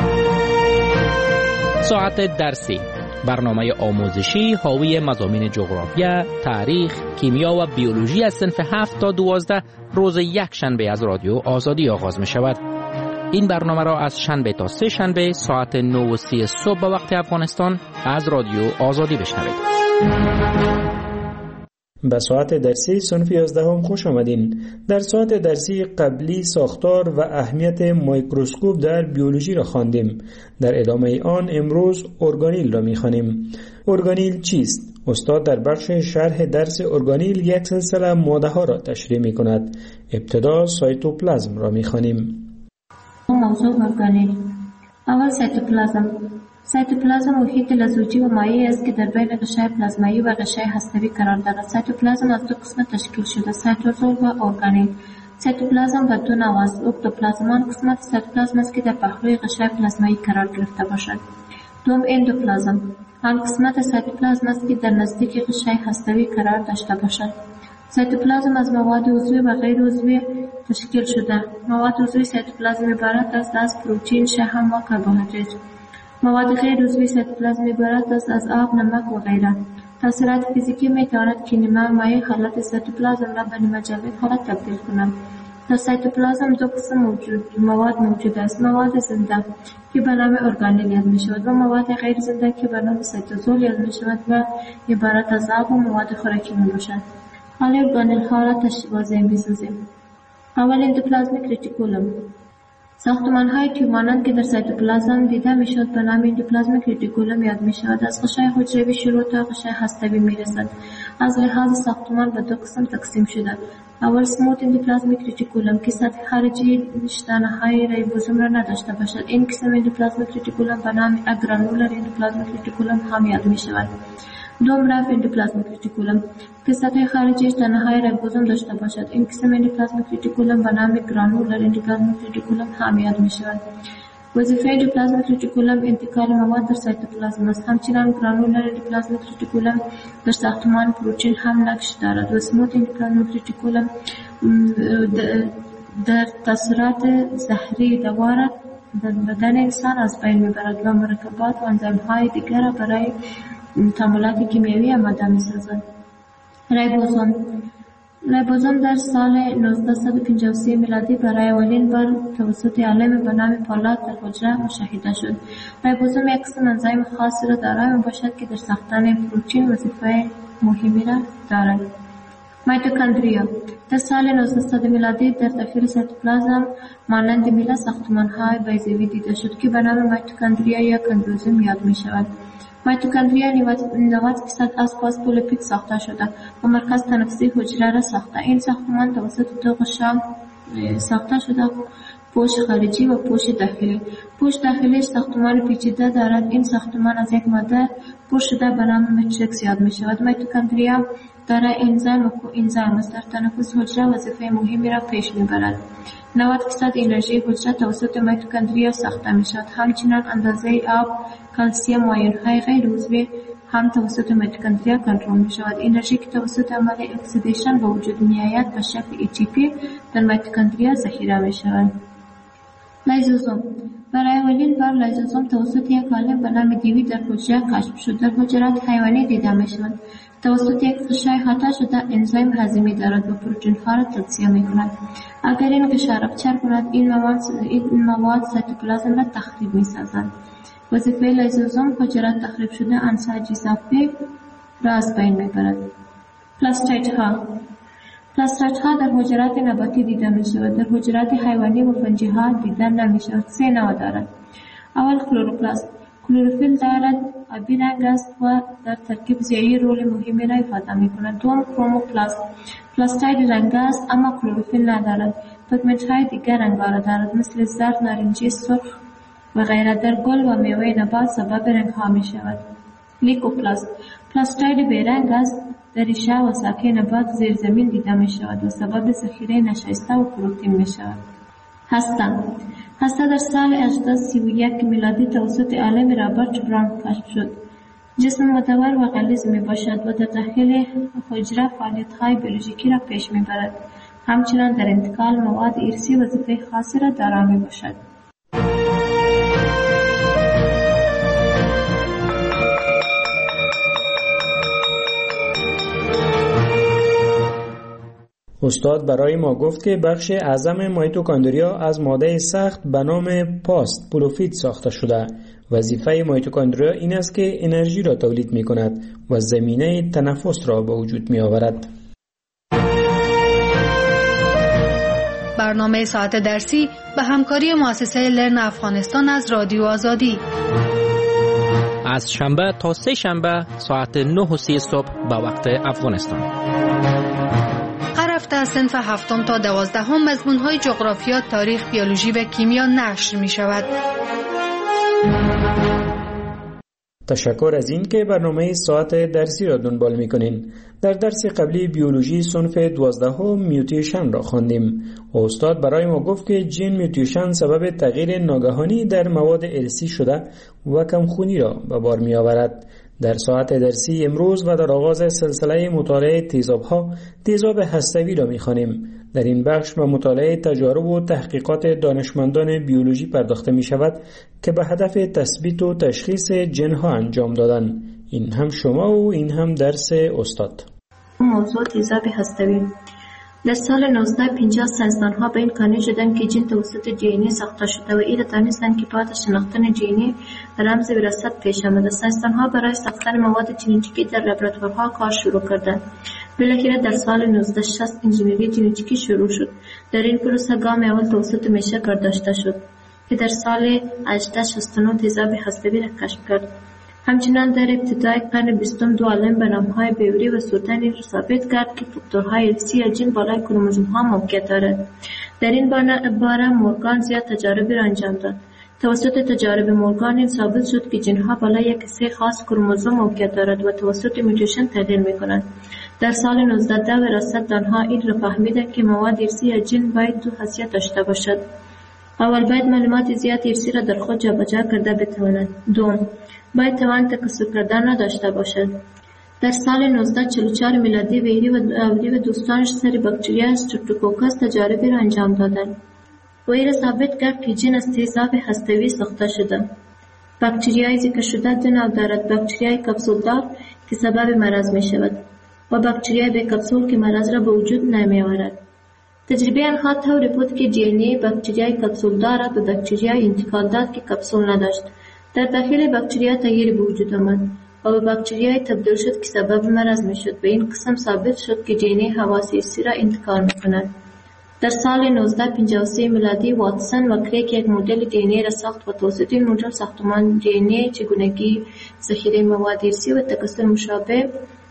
ساعت درسی، برنامه آموزشی حاوی مضامین جغرافیا، تاریخ، کیمیا و بیولوژی از صنف هفت تا دوازده روز یک شنبه از رادیو آزادی آغاز می شود. این برنامه را از شنبه تا سه شنبه ساعت نه و سی صبح به وقت افغانستان از رادیو آزادی بشنوید. به ساعت درسی صنف یازدهم خوش آمدین. در ساعت درسی قبلی ساختار و اهمیت میکروسکوپ در بیولوژی را خواندیم. در ادامه آن امروز ارگانیل را می‌خوانیم. ارگانیل چیست؟ استاد در بخش شرح درس ارگانیل یک سلسله ماده ها را تشریح می‌کند. ابتدا سایتوپلازم را می‌خوانیم. موضوع ارگانیل. اول سایتوپلازم. سایتوپلازم محیط لزوجی و مایع است که در بین غشای پلازمایی و غشای هسته‌ای قرار دارد. سایتوپلازم از دو قسمت تشکیل شده: سایتوزول و ارگانیل. سایتوپلازم به دو نوع است: اکتوپلازم آن قسمت سایتوپلازم است که در پهلوی غشای پلازمایی قرار گرفته باشد. دوم اندوپلازم آن قسمت سایتوپلازم است که در نزدیک غشای هسته‌ای قرار داشته باشد. سایتوپلازم از مواد عضوی و غیر عضوی تشکیل شده. مواد عضوی سایتوپلازم عبارت است از پروتئین، شحم و کربوهیدرات. مواد غیر عضوی سایتوپلازم عبارت است از آب، نمک و غیره. تاثیرات فیزیکی می تواند که نیمه مایع حالت سایتوپلازم را به نیمه جامد حالت تبدیل کنند. در سایتوپلازم دو قسم موجود مواد موجود است: مواد زنده که به نام ارگانل یاد می شود و مواد غیر زنده که به نام سایتوزول یاد می شود و عبارت از آب و مواد خوراکی می باشد. حال ارگانل ها را واضح می سازیم. اول اندوپلازمیک ریتیکولوم. ساختمان های تیوب مانند که در سایتوپلازم دیده می شود به نام اندوپلازمیک ریتیکولوم یاد می شود. از غشای حجروی شروع تا غشای هستوی می رسد. از لحاظ ساختمان به دو قسم تقسیم شده. اول سموت اندوپلازمیک ریتیکولوم که سطح خارجی نشانه های ریبوزوم را نداشته باشد. این قسم اندوپلازمیک ریتیکولوم به نام اگرانولر اندوپلازمیک ریتیکولوم هم یاد می شود. دوم رف اندوپلازمیک ریتیکولوم که سطح خارجی نشانه های ریبوزوم داشته باشد. این قسم اندوپلازمیک ریتیکولوم به نام گرانولر اندوپلازمیک ریتیکولوم هم یاد می شود. وظیفه اندوپلازمیک ریتیکولوم انتقال مواد در سایتوپلازم است. همچنین گرانولر اندوپلازمیک ریتیکولوم در ساختمان پروتئین هم نقش دارد و سموت اندوپلازمیک ریتیکولوم در تاثیرات زهری دوار در بدن انسان از بین میبرد و مرکبات و انزیم های دیگر را برای تعاملات کیمیایی آماده می‌سازد. ریبوزوم ریبوزوم در سال نوزده پنجاه و سه میلادی برای اولین بار توسط عالم به نام پولات در حجره مشاهده شد. ریبوزوم یک قسم انزیم خاصی را دارای میباشد که در ساختن پروتئین وظیفه مهمی را دارد. میتوکندریا در سال نوزده میلادی در داخل سایتوپلازم مانند میله ساختمان‌های بیضوی دیده شد که به نام میتوکندریا یا کندروزوم یاد می‌شود. میتوکندریا نود درصد از فاسفولیپید ساخته شده و مرکز تنفسی حجره را ساخته. این ساختمان توسط دو غشا ساخته شده: پوش خارجی و پوش داخلی. پوش داخلی ساختمان پیچیده دارد. این ساختمان از یک ماده پر شده به نام ماتریکس یاد می شود. میتوکندریا دارای انزیم و کوانزیم است. در تنفس حجره وظیفه مهمی را پیش می برد. نود درصد انرژی حجره توسط میتوکندریا ساخته می شود. همچنین اندازه آب، کلسیم و آیون‌های غیر عضوی هم توسط میتوکندریا کنترل می شود. انرژی که توسط عمل اکسیدیشن به وجود می آید به شکل ای تی پی در میتوکندریا ذخیره می شود. لیزوزوم برای اولین بار لیزوزوم توسط یک عالم به نام دیوی در حجره کشف شد. در حجرات حیوانی دیده می شود. توسط یک غشای احاطه شده انزیم هضمی دارد و پروتئین ها را تجزیه می کند. اگر این غشا رپچر کند این مواد این مواد سایتوپلازم را تخریب می سازند. وظیفه لیزوزوم حجرات تخریب شده انساج اضافی را از بین می برد. پلاستیت ها پلاستیت ها در حجرات نباتی دیده می شود. در حجرات حیوانی و فنجی ها دیده نمی شود. سه نوع دارد. اول کلوروپلاست. کلروفیل دارد آبی رنگ است و در ترکیب ضیایی رول مهمی را ایفاده می کند. دوم کروموپلاست. پلاستید رنگ است اما کلروفیل ندارد. پیگمنت های دیگر رنگارا دارد مثل زرد، نارنجی، سرخ و غیره. در گل و میوه نبات سبب رنگ ها می شود. لیکوپلاست. پلاستید بیرنگ است. در ریشه و ساقه نبات زیر زمین دیده می شود و سبب ذخیره نشایسته و پروتئین می شود. هسته هسته در سال هزار و هشتصد و سی و یک میلادی توسط عالم رابرت براون کشف شد. جسم مدور و غلیظ می باشد و در داخل حجره فعالیت های بیولوژیکی را پیش می برد. همچنین در انتقال مواد ارثی وظیفه خاصی را دارا می باشد. استاد برای ما گفت که بخش اعظم میتوکندریا از ماده سخت به نام پاست پولوفید ساخته شده. وظیفه میتوکندریا این است که انرژی را تولید می کند و زمینه تنفس را به وجود می آورد. برنامه ساعت درسی به همکاری مؤسسه لرن افغانستان از رادیو آزادی از شنبه تا سه شنبه ساعت نه و سی صبح به وقت افغانستان. هر هفته از صنف هفتم تا دوازدهم مضمون‌های جغرافیا، تاریخ، بیولوژی و کیمیا نشر می شود. تشکر از این که برنامه ساعت درسی را دنبال می‌کنین. در درس قبلی بیولوژی صنف دوازدهم میوتیشن را خواندیم. استاد برای ما گفت که جین میوتیشن سبب تغییر ناگهانی در مواد ارثی شده و کمخونی را به بار می‌آورد. در ساعت درسی امروز و در آغاز سلسله مطالعه تیزاب‌ها تیزاب هسته‌ای را می‌خوانیم. در این بخش به مطالعه تجارب و تحقیقات دانشمندان بیولوژی پرداخته می‌شود که به هدف تثبیت و تشخیص جن‌ها انجام دادن. این هم شما و این هم درس استاد. موضوع تیزاب هسته‌ای. در سال نوزده پنجاه ساینسدان‌ها به این قانع شدند که جن توسط دی ان ای ساخته شده و این دانستند که بعد از شناختن دی ان ای رمز وراثت پیش آمده. ساینسدان‌ها برای ساختن مواد ژنتیکی در لابراتوارها کار شروع کردند. بالاخره در سال نوزده شصت انجینری ژنتیکی شروع شد. در این پروسه گام اول توسط میشکر داشته شد که در سال هجده شصت و نه تیزاب هسته‌ای را کشف کرد. همچنان در ابتدای قرن بیستم دو عالم به نام‌های بیوری و سوتن ثابت کرد که فاکتورهای ارثی جن بالای کروموزوم‌ها موقعیت دارد. در این باره مورگان زیاد تجاربی را انجام داد. توسط تجارب مورگان این ثابت شد که جن‌ها بالای یک سه خاص کروموزوم موقعیت دارد و توسط میوتیشن تغییر می‌کنند. در سال نوزده ده وراثت‌دانها این را فهمیدند که مواد ارثی جن باید دو حیثیت داشته باشد. اول باید معلومات زیاد ارثی را در خود جابجا کرده بتواند. دوم باید توان تکثر کردن را داشته باشد. در سال نوزده چهل و چهار میلادی ویری و اولی و دوستانش سر باکتریا استرپتوکوکس تجاربی را انجام دادند. وی را ثابت کرد که جن از تیزاب هسته‌ای ساخته شده. باکتریای ذکر شده دو نوع دارد: باکتریای کپسولدار که سبب مرض می شود و باکتریای بی کپسول که مرض را به وجود نمی آورد. تجربه آنها طوری بود که دی ان ای باکتریای کپسولدار را به باکتریای انتقال داد که کپسول نداشت. در داخل باکتریا تغییر به وجود آمد و به باکتریای تبدیل شد که سبب مرض می شد. به این قسم ثابت شد که دی ان ای حواس ارثی را انتقال می کند. در سال نوزده پنجاه و سه میلادی واتسون و کریک یک مدل دی ان ای را ساخت و توسط این مدل ساختمان دی ان ای، چگونگی ذخیره مواد ارثی و تکثر مشابه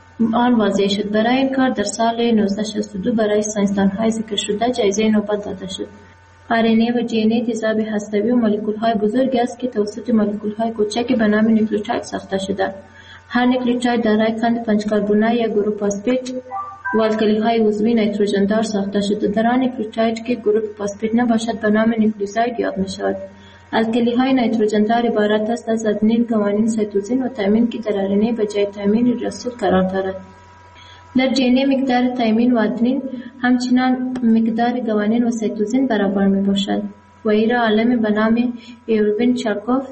آن واضح شد. برای این کار در سال نوزده شصت و دو برای ساینسدان‌های ذکر شده جایزه نوبل داده شد. آر ان ای و دی ان ای تیزاب هسته‌ای و مولکول‌های بزرگی است که توسط مولکول‌های کوچکی به نام نیوکلیوتاید ساخته شده. هر نیوکلیوتاید دارای قند پنج کربنی یا گروه فسفید و الکلی‌های عضوی نیتروژن دار ساخته شده. در آن نیوکلیوتاید که گروه فسفید نباشد به نام نیوکلیوزاید یاد می‌شود. الکلی‌های نیتروژن دار عبارت است از آدنین، گوانین، سایتوزین و تایمین که در آر ان ای به جای تایمین رسول قرار دارد. در دی ان ای مقدار تایمین و آدنین همچنان مقدار گوانین و سایتوزین برابر می باشد و این را عالم به نام ایوربین چارکوف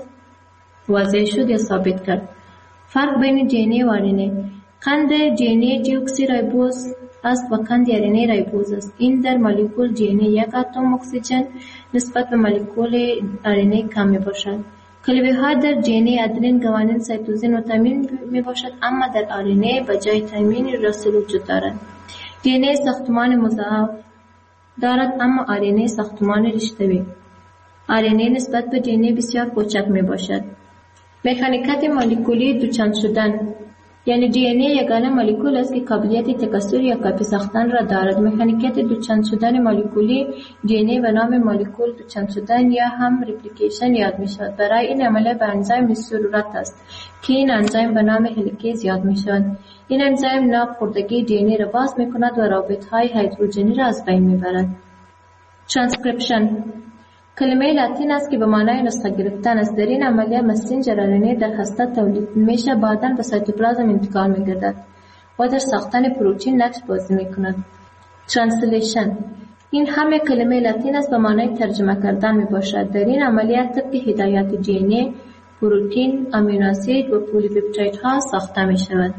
واضح شد یا ثابت کرد. فرق بین دی ان ای و آر ان ای: قند دی ان ای دیوکسی رایبوز است و قند آر ان ای رایبوز است. این در مولکول دی ان ای یک اتم اکسیژن نسبت به مولکول آر ان ای کم می باشد. کلبه ها در دی ان ای آدنین، گوانین، سایتوزین و تایمین می باشد، اما در آر ان ای به جای تایمین رسول وجود دارد. دی ان ای ساختمان مضاعف دارد اما آر ان ای ساختمان رشته‌ای. آر ان ای نسبت به دی ان ای بسیار کوچک می باشد. مکانیکات مولکولی دوچند شدن، یعنی دی ان ای یگانه مولکول است که قابلیت تکثر یا کپی ساختن را دارد. مکانیکات دوچند شدن مولکولی دی ان ای به نام مولکول دوچند شدن یا هم ریپلیکیشن یاد می شود. برای این عملیه به انزیم ضرورت است که این انزیم به نام هلیکیز یاد می شود. این انزیم ناخوردگی دی ان ای را باز می کند و رابط های هیدروژنی را از بین می برد. ترانسکریپشن کلمه لاتین است که به معنای نسخه گرفتن است. در این عملیه مسنجر آر ان ای در هسته تولید میشه، بعداً به سایتوپلازم انتقال می‌گردد و در ساختن پروتئین نقش بازی می‌کند. ترانسلیشن این همه کلمه لاتین است به معنای ترجمه کردن میباشد. در این عملیه طبق هدایات دی ان ای پروتئین، امینو اسید و پلی‌پپتایدها ساخته می‌شود.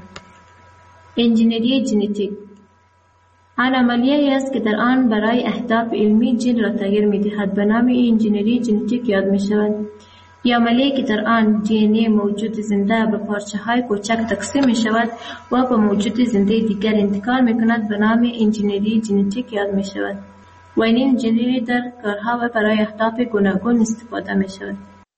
انجینری ژنتیک آن عملیه است که در آن برای اهداف علمی جن را تغییر می‌دهد. به نام انجینری ژنتیک یاد می‌شود. این عملیه که در آن دی ان ای موجود زنده به پارچه‌های کوچک تقسیم می‌شود و به موجود زنده دیگر انتقال می‌کند به نام انجینری ژنتیک یاد می‌شود. و این انجینری در کارها و برای اهداف گوناگون استفاده می‌شود.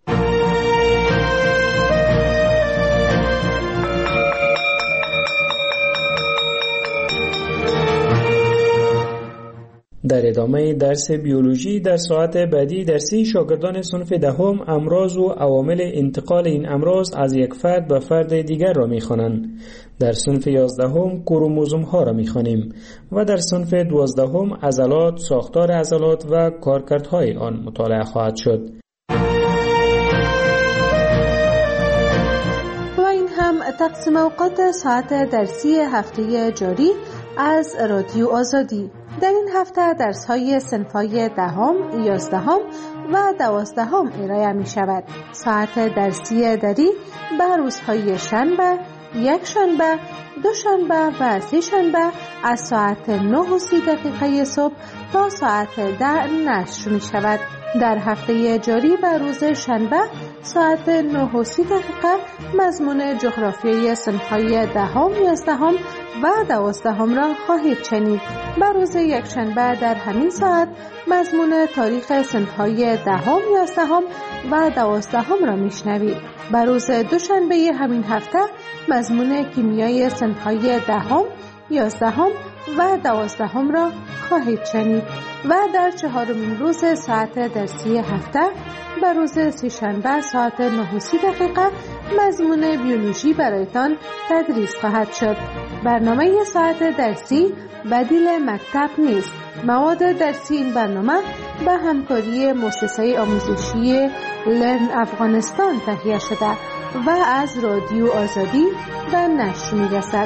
در ادامه درس بیولوژی در ساعت بعدی درسی شاگردان صنف دهم امراض و عوامل انتقال این امراض از یک فرد به فرد دیگر را می‌خوانند. در صنف یازدهم کروموزوم ها را می‌خوانیم و در صنف دوازدهم عضلات، ساختار عضلات و کارکردهای آن مطالعه خواهد شد. تقسیم اوقات ساعت درسی هفته جاری از رادیو آزادی. در این هفته درس‌های صنف‌های دهم، یازدهم و دوازدهم ارائه می‌شود. ساعت درسی دری به روزهای شنبه، یک شنبه، دو شنبه و سه شنبه از ساعت نه و سی دقیقه صبح تا ساعت ده نشر می شود. در هفته جاری به روز شنبه ساعت نه و سی دقیقه مضمون جغرافیای صنف‌های دهم، یازدهم و دوازدهم را خواهید شنید. به روز یک شنبه در همین ساعت مضمون تاریخ صنف‌های دهم، یازدهم و دوازدهم را میشنوید. به روز دوشنبه همین هفته مضمون کیمیای صنف‌های دهم، یازدهم و دوازدهم را خواهید شنید و در چهارمین روز ساعت درسی هفته به روز سه‌شنبه ساعت نه و سی دقیقه مضمون بیولوژی برایتان تدریس خواهد شد. برنامه ساعت درسی بدیل مکتب نیست. مواد درسی این برنامه به همکاری مؤسسه آموزشی لرن افغانستان تهیه شده و از رادیو آزادی به نشر می‌رسد.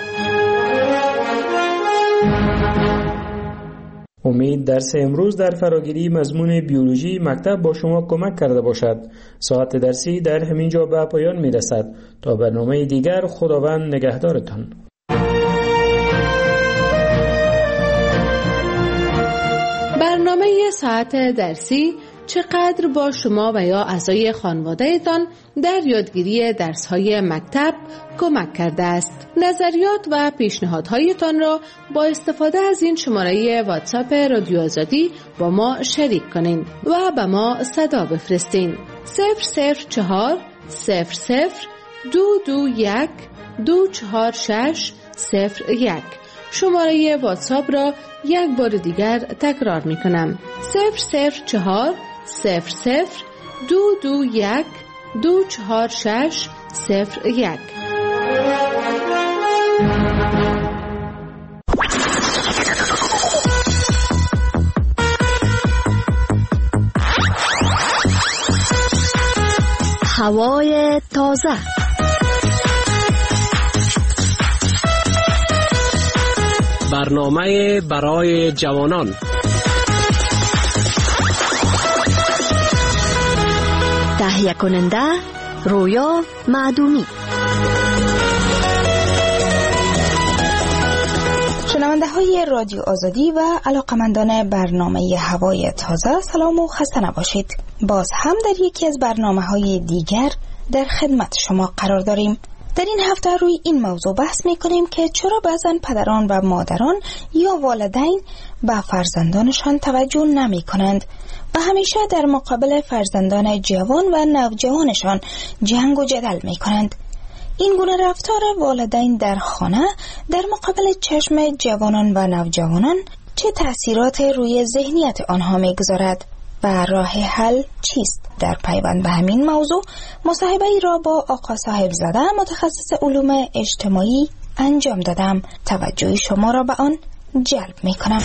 امید درس امروز در فراگیری مضمون بیولوژی مکتب با شما کمک کرده باشد. ساعت درسی در همین جا به پایان می رسد. تا برنامه دیگر خداوند نگهدارتان. برنامه ساعت درسی چقدر با شما و یا اعضای خانواده‌تان در یادگیری درس‌های مکتب کمک کرده است. نظریات و پیشنهادهایتان را با استفاده از این شماره واتساپ رادیو آزادی با ما شریک کنین و به ما صدا بفرستین. صفر صفر چهار صفر صفر دو دو یک دو چهار شش صفر یک. شماره واتساپ را یک بار دیگر تکرار می کنم. صفر صفر چهار صفر صفر دو دو یک دو چهار شش صفر یک. هوای تازه. برنامه برای جوانان. تهیه کننده رویا معدومی. شنونده های رادیو آزادی و علاقمندان برنامه هوای تازه، سلام و خسته نباشید. باز هم در یکی از برنامه های دیگر در خدمت شما قرار داریم. در این هفته روی این موضوع بحث می کنیم که چرا بعضن پدران و مادران یا والدین به فرزندانشان توجه نمی کنند و همیشه در مقابل فرزندان جوان و نوجوانشان جنگ و جدل می کنند. این گونه رفتار والدین در خانه در مقابل چشم جوانان و نوجوانان چه تأثیرات روی ذهنیت آنها می گذارد و راه حل چیست؟ در پیوند به همین موضوع مصاحبه ای را با آقا صاحب زاده متخصص علوم اجتماعی انجام دادم. توجه شما را به آن جلب می کنم.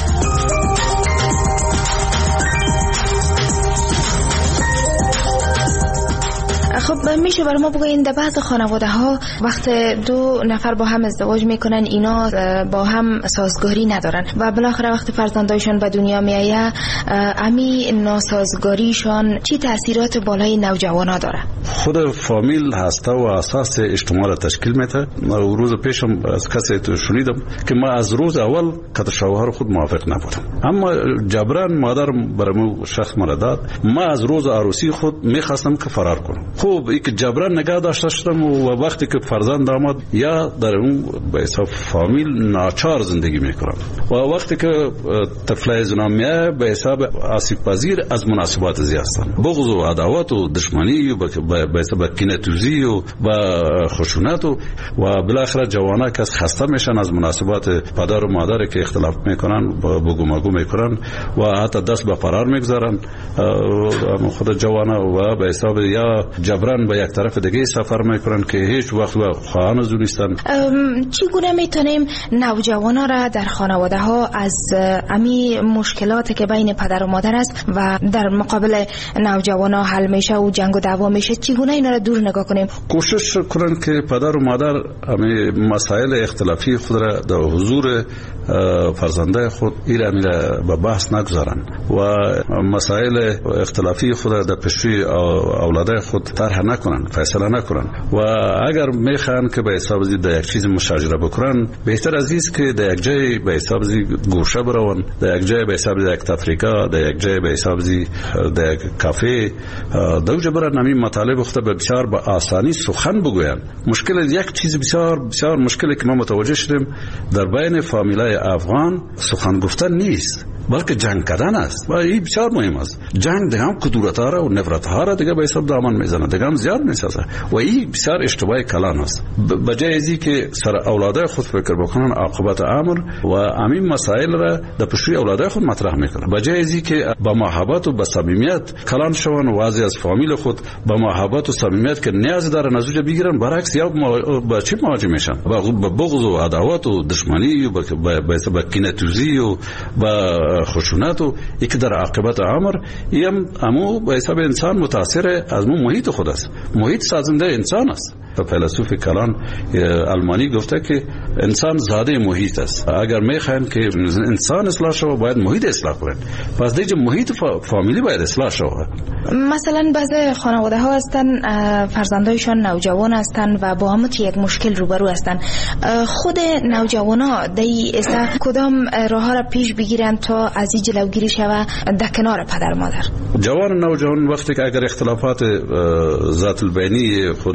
خب میشه برای ما بگوین در بعض خانواده ها وقت دو نفر با هم ازدواج میکنن اینا با هم سازگاری ندارن و بالاخره وقت فرزندایشان به دنیا میایه امی ناسازگاریشان چی تاثیرات بالای نوجوانا داره؟ خود فامیل هسته و اساس اجتماع را تشکیل میده. ما روز پیشم از کسی تو شنیدم که ما از روز اول که شوهر خود موافق نبودم، اما جبران مادر برام شخص مرا داد. ما از روز عروسی خود میخواستم که فرار کنم. خوب این که جبران نگاه داشته شدم و وقتی که فرزند آمد یا در اون به حساب فامیل ناچار زندگی میکنم و وقتی که طفل زنان میاد به حساب آسیب پذیر از مناسبات زیاد هستند. بغض و عداوت و دشمنی و به حساب کینه‌توزی و خشونت و بالاخره جوانا که خسته میشن از مناسبات پدر و مادر که اختلاف میکنن بگو مگو میکنن و حتی دست به فرار میگذارن خود جوانا و به حساب یا جبران به یک طرف دیگه سفر میکنن که هیچ وقت و خواهان از اون نیستن. چگونه میتونیم نوجوانان را در خانواده ها از امی مشکلاتی که بین پدر و مادر است و در مقابل نوجوانان حل میشه و جنگ و دعوا میشه، چگونه اینا را دور نگاه کنیم؟ کوشش کنن که پدر و مادر امی مسائل اختلافی خود را در حضور فرزنده خود ایره میره به بحث نگذارن و مسائل اختلافی خود را در پیشروی اولاده خود طرح نکنن، فیصله نکنن و اگر میخوان که به حساب زی در یک چیز مشاجره بکنن، بهتر از است که در یک جای به حساب زی گوشه برون، در یک جای به حساب زی یک تفریقه، در یک جای به حساب زی در یک کافه دوجه برن همین مطالب خود به بسیار با آسانی سخن بگوین. مشکل یک چیز بسیار بسیار مشکلی که ما متوجه شدیم در بین فامیلای افغان سخن گفتن نیست، بلکه جنگ کردن است و این بسیار مهم است. جنگ دیگه هم کدورت ها را و نفرت ها را دیگه به حساب دامن میزنه، دیگه هم زیاد میسازه و این بسیار اشتباه کلان است. بجای ازی که سر اولاده خود فکر بکنن عاقبت امر و همین مسائل را در پیشروی اولاده خود مطرح میکنن، بجای ازی که با محبت و با صمیمیت کلان شون و واضح از فامیل خود با محبت و صمیمیت که نیاز داره نتیجه بگیرن، برعکس یا با چی مواجه میشن؟ با بغض و عداوت و دشمنی و با کینه‌توزی و با خشونت و یک در عاقبت امر یم امو به حساب انسان متاثر از مو محیط خود است. محیط سازنده انسان است. فیلسوف کلان آلمانی گفته که انسان زاده محیط است. اگر میخواین که انسان اصلاح شود باید محیط اصلاح کنند. پس دیگه محیط فامیلی باید اصلاح شود. مثلا بعضی خانواده ها هستن فرزندایشان نوجوان هستن و با هم یک مشکل روبرو هستن، خود نوجوان ها دی اسا کدام راه ها را پیش بگیرن تا از این جلوگیری شود در کنار پدر مادر؟ جوان نوجوان وقتی که اگر اختلافات ذات البینی خود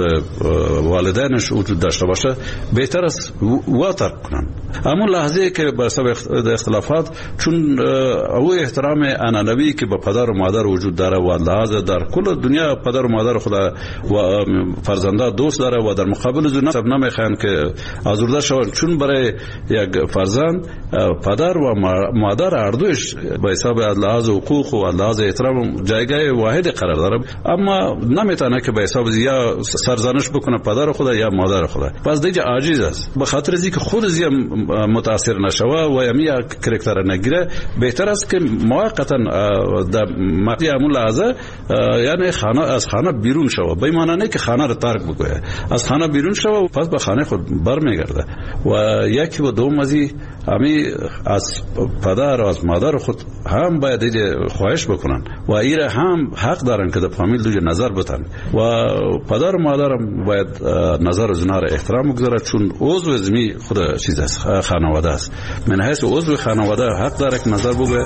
والدینش وجود داشته باشه بهتر است وا ترک کنن. همون لحظه که به سبب اختلافات چون او احترام انانوی که به پدر و مادر وجود داره و لحاظ در کل دنیا پدر و مادر خدا و فرزنده دوست داره و در مقابل زون سب نمیخوان که آزرده شون، چون برای یک فرزند پدر و مادر هر دوش به حساب از لحاظ حقوق و از لحاظ احترام جایگاه واحد قرار داره، اما نمیتونه که به حساب یا سرزنش بکنه پدر خدا یا مادر خدا. پس دیگه عاجز است. به خاطر اینکه خود زی متاثر نشوه و یمی کرکتر نگیره، بهتر است که موقتا در مقطع همون لحظه یعنی خانه از خانه بیرون شوه، به معنی نه که خانه رو ترک بکنه، از خانه بیرون شوه پس به خانه خود برمیگرده و یکی و دوم ازی همی از پدر و از مادر خود هم باید دیگه خواهش بکنن و ایره هم حق دارن که در فامیل دیگه نظر بتن و پدر و مادر باید نظر از اونها را احترام بگذاره، چون عضو ازمی خود چیز است، خانواده است. من حیث عضو خانواده حق داره که نظر بگه.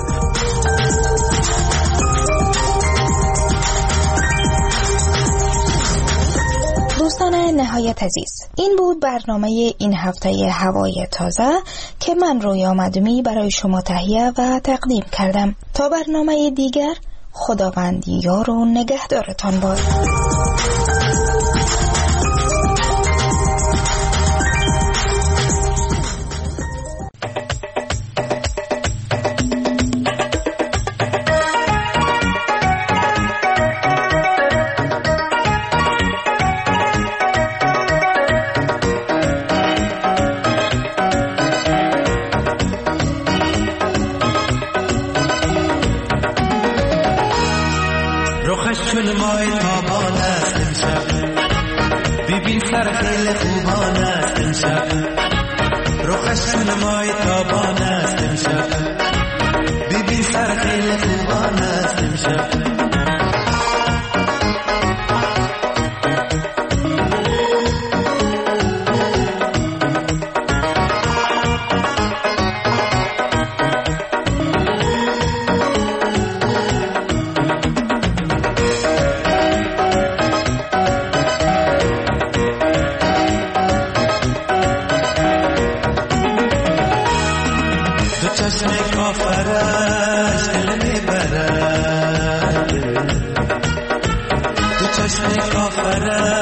دوستان نهایت عزیز، این بود برنامه این هفته هوای تازه که من رویا مدومی برای شما تهیه و تقدیم کردم. تا برنامه دیگر، خداوند یار و نگهدارتان باد. چشم کافرت